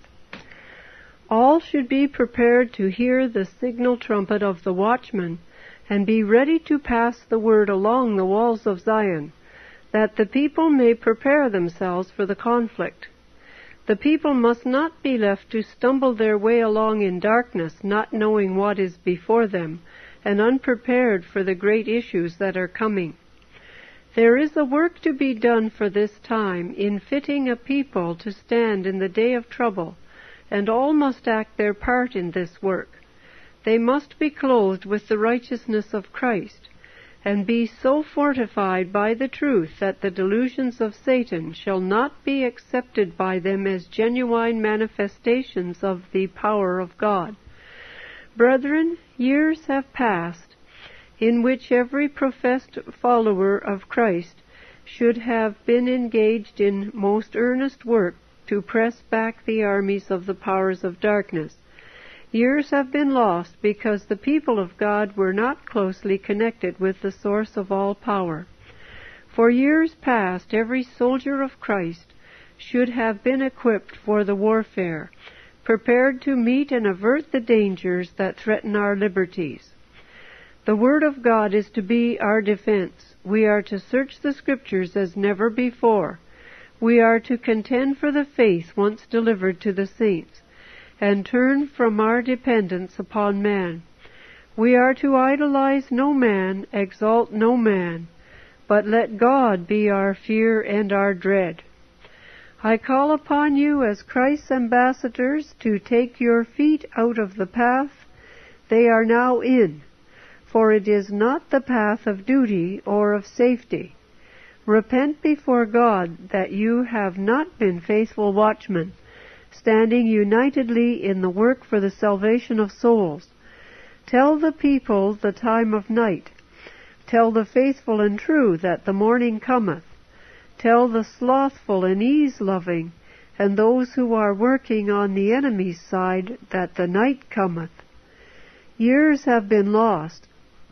All should be prepared to hear the signal trumpet of the watchman, and be ready to pass the word along the walls of Zion, that the people may prepare themselves for the conflict. The people must not be left to stumble their way along in darkness, not knowing what is before them, and unprepared for the great issues that are coming. There is a work to be done for this time in fitting a people to stand in the day of trouble, and all must act their part in this work. They must be clothed with the righteousness of Christ, and be so fortified by the truth that the delusions of Satan shall not be accepted by them as genuine manifestations of the power of God. Brethren, years have passed in which every professed follower of Christ should have been engaged in most earnest work to press back the armies of the powers of darkness. Years have been lost because the people of God were not closely connected with the source of all power. For years past, every soldier of Christ should have been equipped for the warfare, prepared to meet and avert the dangers that threaten our liberties. The Word of God is to be our defense. We are to search the Scriptures as never before. We are to contend for the faith once delivered to the saints, and turn from our dependence upon man. We are to idolize no man, exalt no man, but let God be our fear and our dread. I call upon you as Christ's ambassadors to take your feet out of the path they are now in, for it is not the path of duty or of safety. Repent before God that you have not been faithful watchmen, standing unitedly in the work for the salvation of souls. Tell the people the time of night. Tell the faithful and true that the morning cometh. Tell the slothful and ease-loving, and those who are working on the enemy's side, that the night cometh. Years have been lost,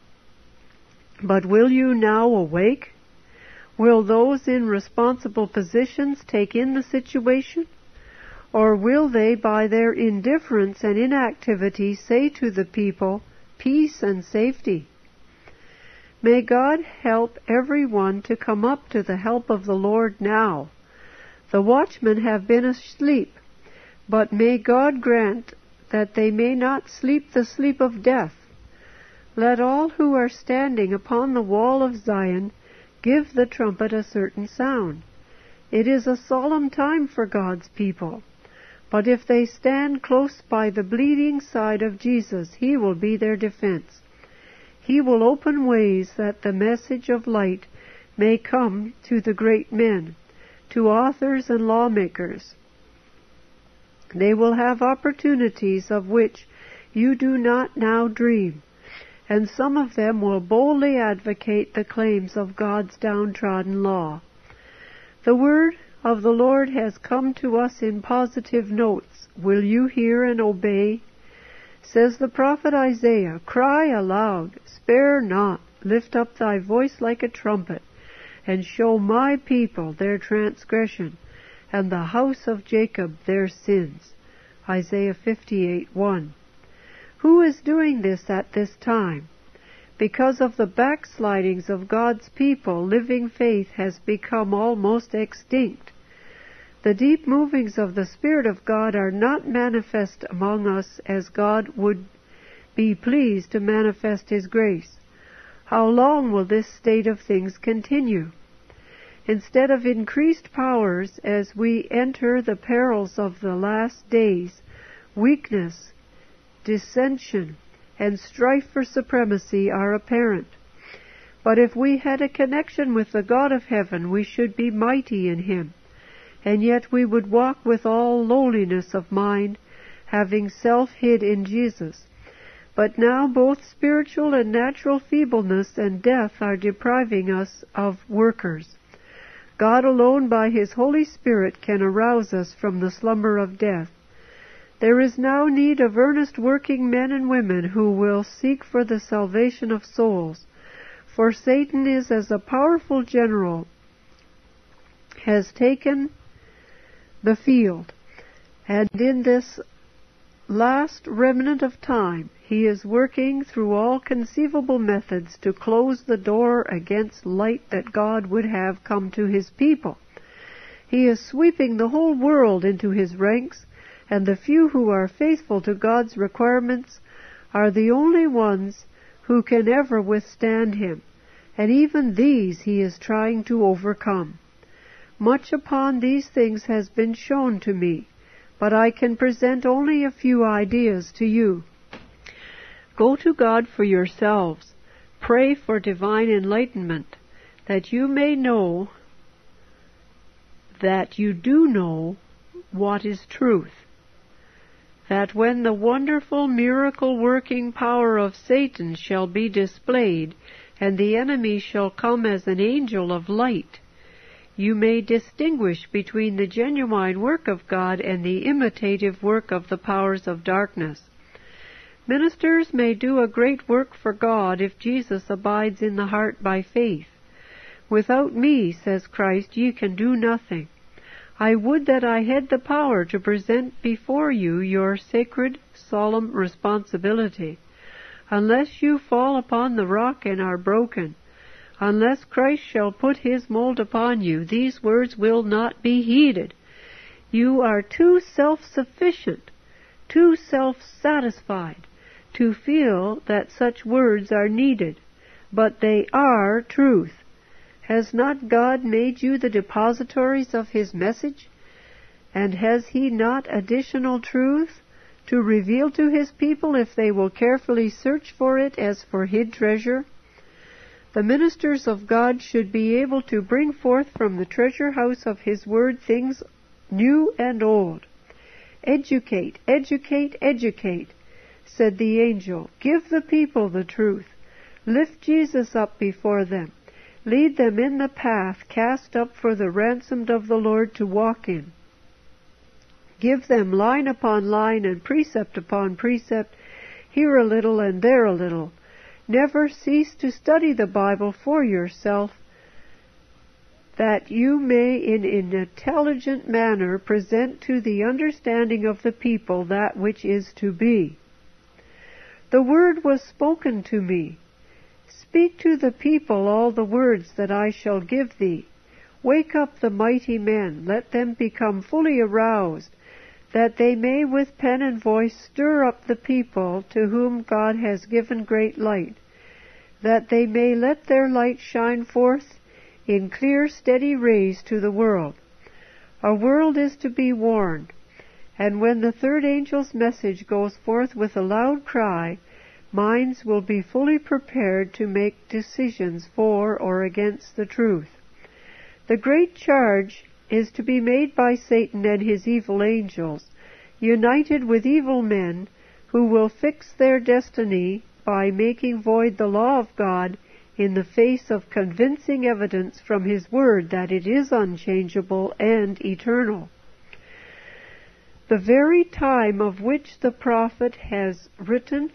but will you now awake? Will those in responsible positions take in the situation? Or will they, by their indifference and inactivity, say to the people, peace and safety? May God help every one to come up to the help of the Lord now. The watchmen have been asleep, but may God grant that they may not sleep the sleep of death. Let all who are standing upon the wall of Zion give the trumpet a certain sound. It is a solemn time for God's people. But if they stand close by the bleeding side of Jesus, He will be their defense. He will open ways that the message of light may come to the great men, to authors and lawmakers. They will have opportunities of which you do not now dream, and some of them will boldly advocate the claims of God's downtrodden law. The word of the Lord has come to us in positive notes. Will you hear and obey? Says the prophet Isaiah, cry aloud, spare not, lift up thy voice like a trumpet, and show my people their transgression, and the house of Jacob their sins. Isaiah 58:1. Who is doing this at this time? Because of the backslidings of God's people, living faith has become almost extinct. The deep movings of the Spirit of God are not manifest among us as God would be pleased to manifest His grace. How long will this state of things continue? Instead of increased powers as we enter the perils of the last days, weakness, dissension, and strife for supremacy are apparent. But if we had a connection with the God of heaven, we should be mighty in Him, and yet we would walk with all lowliness of mind, having self hid in Jesus. But now both spiritual and natural feebleness and death are depriving us of workers. God alone by His Holy Spirit can arouse us from the slumber of death. There is now need of earnest working men and women who will seek for the salvation of souls, for Satan is as a powerful general, has taken the field, and in this last remnant of time he is working through all conceivable methods to close the door against light that God would have come to His people. He is sweeping the whole world into his ranks, and the few who are faithful to God's requirements are the only ones who can ever withstand him, and even these he is trying to overcome. Much upon these things has been shown to me, but I can present only a few ideas to you. Go to God for yourselves. Pray for divine enlightenment, that you may know, that you do know what is truth. That when the wonderful miracle-working power of Satan shall be displayed, and the enemy shall come as an angel of light, you may distinguish between the genuine work of God and the imitative work of the powers of darkness. Ministers may do a great work for God if Jesus abides in the heart by faith. Without me, says Christ, ye can do nothing. I would that I had the power to present before you your sacred, solemn responsibility. Unless you fall upon the rock and are broken, unless Christ shall put his mold upon you, these words will not be heeded. You are too self-sufficient, too self-satisfied, to feel that such words are needed, but they are truth. Has not God made you the depositories of His message? And has He not additional truth to reveal to His people if they will carefully search for it as for hid treasure? The ministers of God should be able to bring forth from the treasure house of His Word things new and old. Educate, educate, educate, said the angel. Give the people the truth. Lift Jesus up before them. Lead them in the path cast up for the ransomed of the Lord to walk in. Give them line upon line and precept upon precept, here a little and there a little. Never cease to study the Bible for yourself, that you may in an intelligent manner present to the understanding of the people that which is to be. The word was spoken to me. Speak to the people all the words that I shall give thee. Wake up the mighty men, let them become fully aroused, that they may with pen and voice stir up the people to whom God has given great light, that they may let their light shine forth in clear, steady rays to the world. A world is to be warned, and when the third angel's message goes forth with a loud cry, minds will be fully prepared to make decisions for or against the truth. The great charge is to be made by Satan and his evil angels, united with evil men who will fix their destiny by making void the law of God in the face of convincing evidence from His Word that it is unchangeable and eternal. The very time of which the prophet has written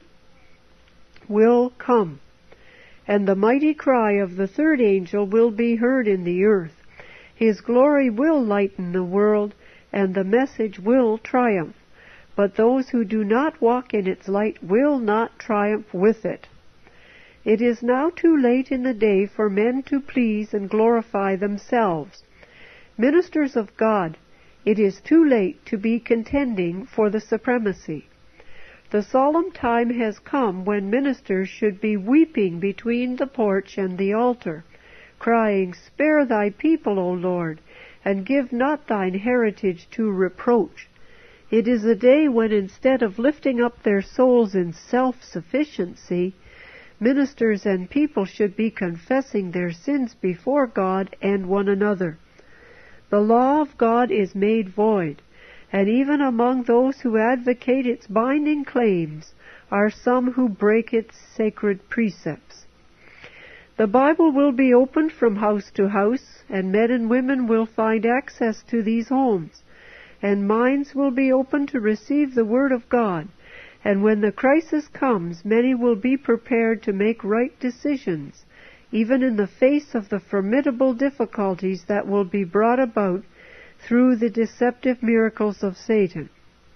will come, and the mighty cry of the third angel will be heard in the earth. His glory will lighten the world, and the message will triumph. but those who do not walk in its light will not triumph with it. It is now too late in the day for men to please and glorify themselves. Ministers of God, it is too late to be contending for the supremacy. The solemn time has come when ministers should be weeping between the porch and the altar, crying, "Spare thy people, O Lord, and give not thine heritage to reproach." It is a day when, instead of lifting up their souls in self-sufficiency, ministers and people should be confessing their sins before God and one another. The law of God is made void, and even among those who advocate its binding claims are some who break its sacred precepts. The Bible will be opened from house to house, and men and women will find access to these homes, and minds will be open to receive the Word of God. And when the crisis comes, many will be prepared to make right decisions, even in the face of the formidable difficulties that will be brought about through the deceptive miracles of Satan.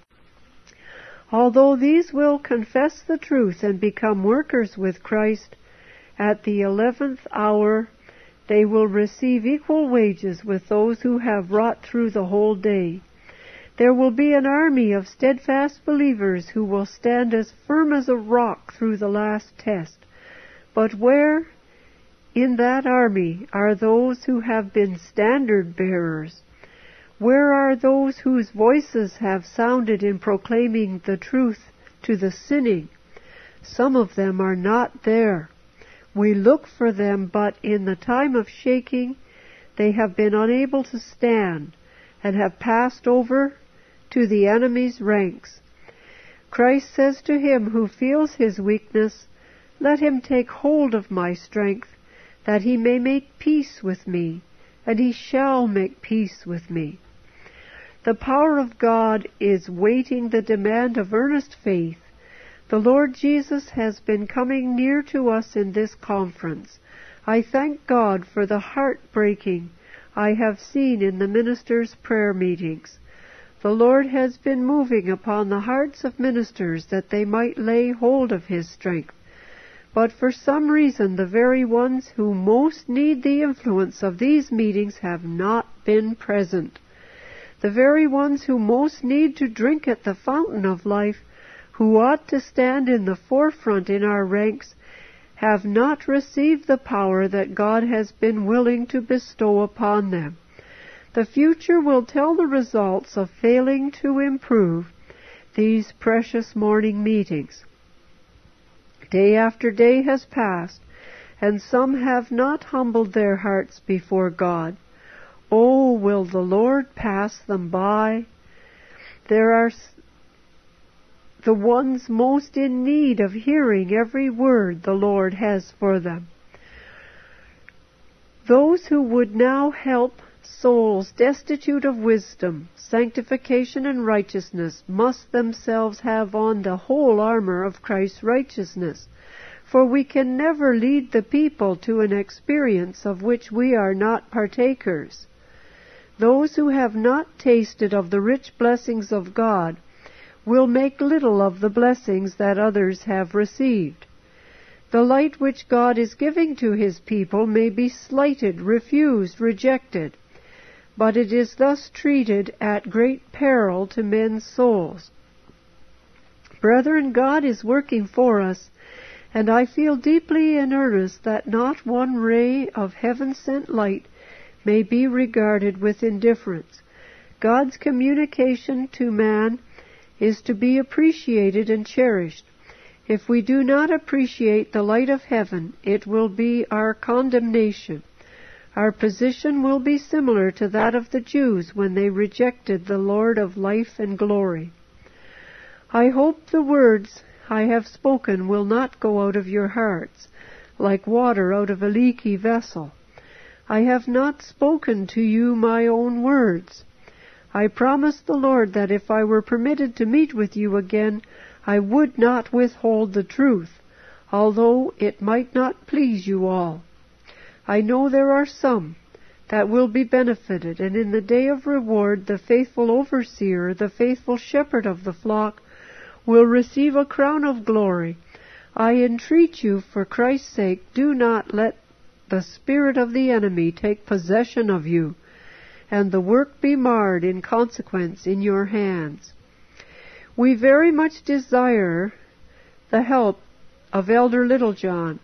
Although these will confess the truth and become workers with Christ, at the 11th hour they will receive equal wages with those who have wrought through the whole day. There will be an army of steadfast believers who will stand as firm as a rock through the last test. But where in that army are those who have been standard bearers? Where are those whose voices have sounded in proclaiming the truth to the sinning? Some of them are not there. We look for them, but in the time of shaking they have been unable to stand and have passed over to the enemy's ranks. Christ says to him who feels his weakness, "Let him take hold of my strength, that he may make peace with me, and he shall make peace with me." The power of God is waiting the demand of earnest faith. The Lord Jesus has been coming near to us in this conference. I thank God for the heart-breaking I have seen in the ministers' prayer meetings. The Lord has been moving upon the hearts of ministers that they might lay hold of His strength. But for some reason the very ones who most need the influence of these meetings have not been present. The very ones who most need to drink at the fountain of life, who ought to stand in the forefront in our ranks, have not received the power that God has been willing to bestow upon them. The future will tell the results of failing to improve these precious morning meetings. Day after day has passed, and some have not humbled their hearts before God. Oh, will the Lord pass them by? There are the ones most in need of hearing every word the Lord has for them. Those who would now help souls destitute of wisdom, sanctification, and righteousness must themselves have on the whole armor of Christ's righteousness, for we can never lead the people to an experience of which we are not partakers. Those who have not tasted of the rich blessings of God will make little of the blessings that others have received. The light which God is giving to His people may be slighted, refused, rejected, but it is thus treated at great peril to men's souls. Brethren, God is working for us, and I feel deeply in earnest that not one ray of heaven-sent light may be regarded with indifference. God's communication to man is to be appreciated and cherished. If we do not appreciate the light of heaven, it will be our condemnation. Our position will be similar to that of the Jews when they rejected the Lord of life and glory. I hope the words I have spoken will not go out of your hearts like water out of a leaky vessel. I have not spoken to you my own words. I promised the Lord that if I were permitted to meet with you again, I would not withhold the truth, although it might not please you all. I know there are some, that will be benefited, and in the day of reward the faithful overseer, the faithful shepherd of the flock, will receive a crown of glory. I entreat you, for Christ's sake, do not let the spirit of the enemy take possession of you, and the work be marred in consequence in your hands. We very much desire the help of Elder Littlejohn.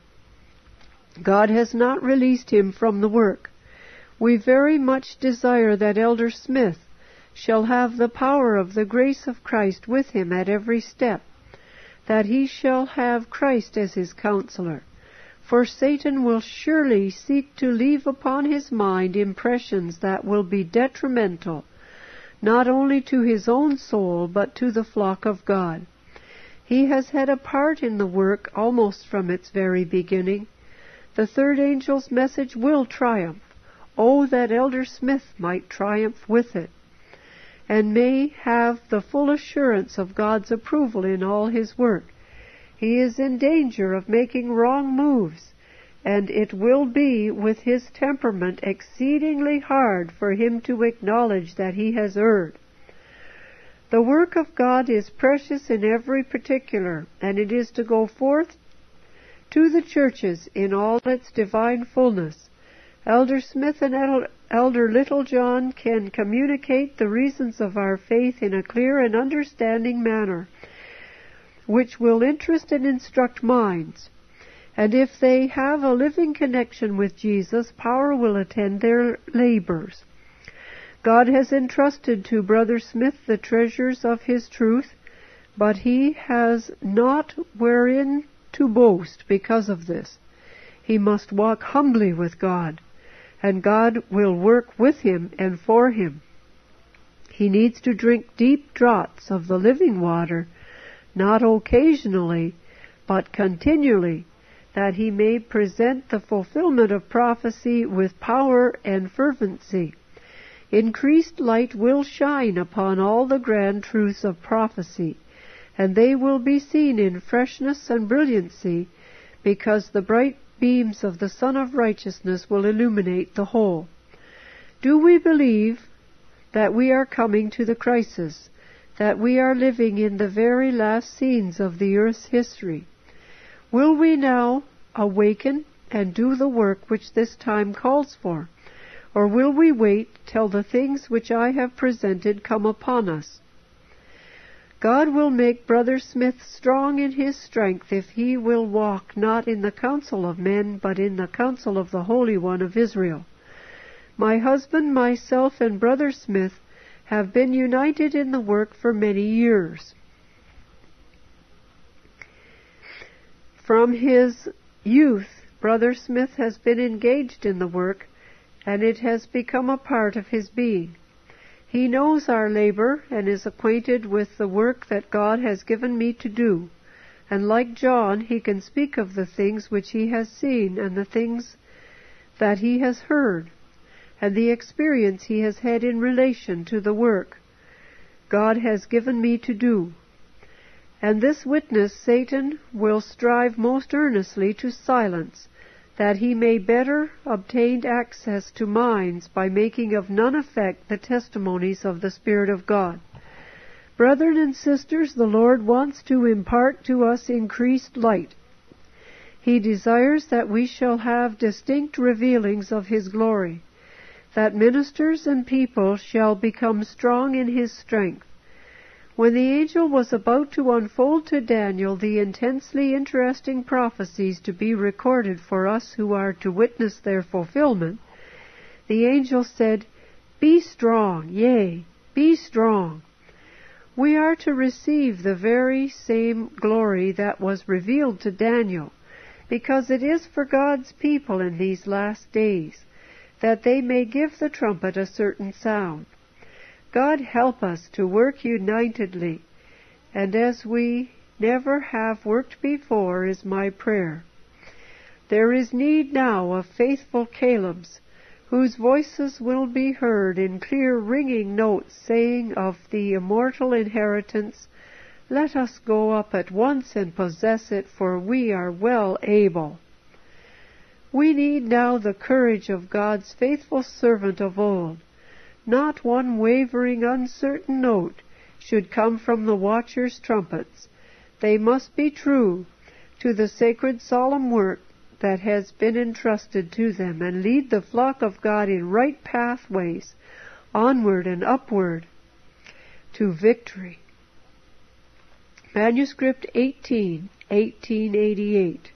God has not released him from the work. We very much desire that Elder Smith shall have the power of the grace of Christ with him at every step, that he shall have Christ as his counselor. For Satan will surely seek to leave upon his mind impressions that will be detrimental, not only to his own soul, but to the flock of God. He has had a part in the work almost from its very beginning. The third angel's message will triumph. Oh, that Elder Smith might triumph with it, and may have the full assurance of God's approval in all his work. He is in danger of making wrong moves, and it will be with his temperament exceedingly hard for him to acknowledge that he has erred. The work of God is precious in every particular, and it is to go forth to the churches in all its divine fullness. Elder Smith and Elder Littlejohn can communicate the reasons of our faith in a clear and understanding manner, which will interest and instruct minds. And if they have a living connection with Jesus, power will attend their labors. God has entrusted to Brother Smith the treasures of his truth, but he has not wherein to boast because of this. He must walk humbly with God, and God will work with him and for him. He needs to drink deep draughts of the living water, not occasionally, but continually, that he may present the fulfillment of prophecy with power and fervency. Increased light will shine upon all the grand truths of prophecy, and they will be seen in freshness and brilliancy, because the bright beams of the Sun of Righteousness will illuminate the whole. Do we believe that we are coming to the crisis, that we are living in the very last scenes of the earth's history? Will we now awaken and do the work which this time calls for, or will we wait till the things which I have presented come upon us? God will make Brother Smith strong in his strength if he will walk not in the counsel of men, but in the counsel of the Holy One of Israel. My husband, myself, and Brother Smith have been united in the work for many years. From his youth, Brother Smith has been engaged in the work, and it has become a part of his being. He knows our labor and is acquainted with the work that God has given me to do, and like John, he can speak of the things which he has seen and the things that he has heard, and the experience he has had in relation to the work God has given me to do. And this witness Satan will strive most earnestly to silence, that he may better obtain access to minds by making of none effect the testimonies of the Spirit of God. Brethren and sisters, the Lord wants to impart to us increased light. He desires that we shall have distinct revealings of His glory, that ministers and people shall become strong in His strength. When the angel was about to unfold to Daniel the intensely interesting prophecies to be recorded for us who are to witness their fulfillment, the angel said, "Be strong, yea, be strong." We are to receive the very same glory that was revealed to Daniel, because it is for God's people in these last days, that they may give the trumpet a certain sound. God help us to work unitedly, and as we never have worked before is my prayer. There is need now of faithful Calebs, whose voices will be heard in clear ringing notes saying of the immortal inheritance, "Let us go up at once and possess it, for we are well able." We need now the courage of God's faithful servant of old. Not one wavering, uncertain note should come from the watchers' trumpets. They must be true to the sacred solemn work that has been entrusted to them, and lead the flock of God in right pathways, onward and upward to victory. Manuscript 18, 1888.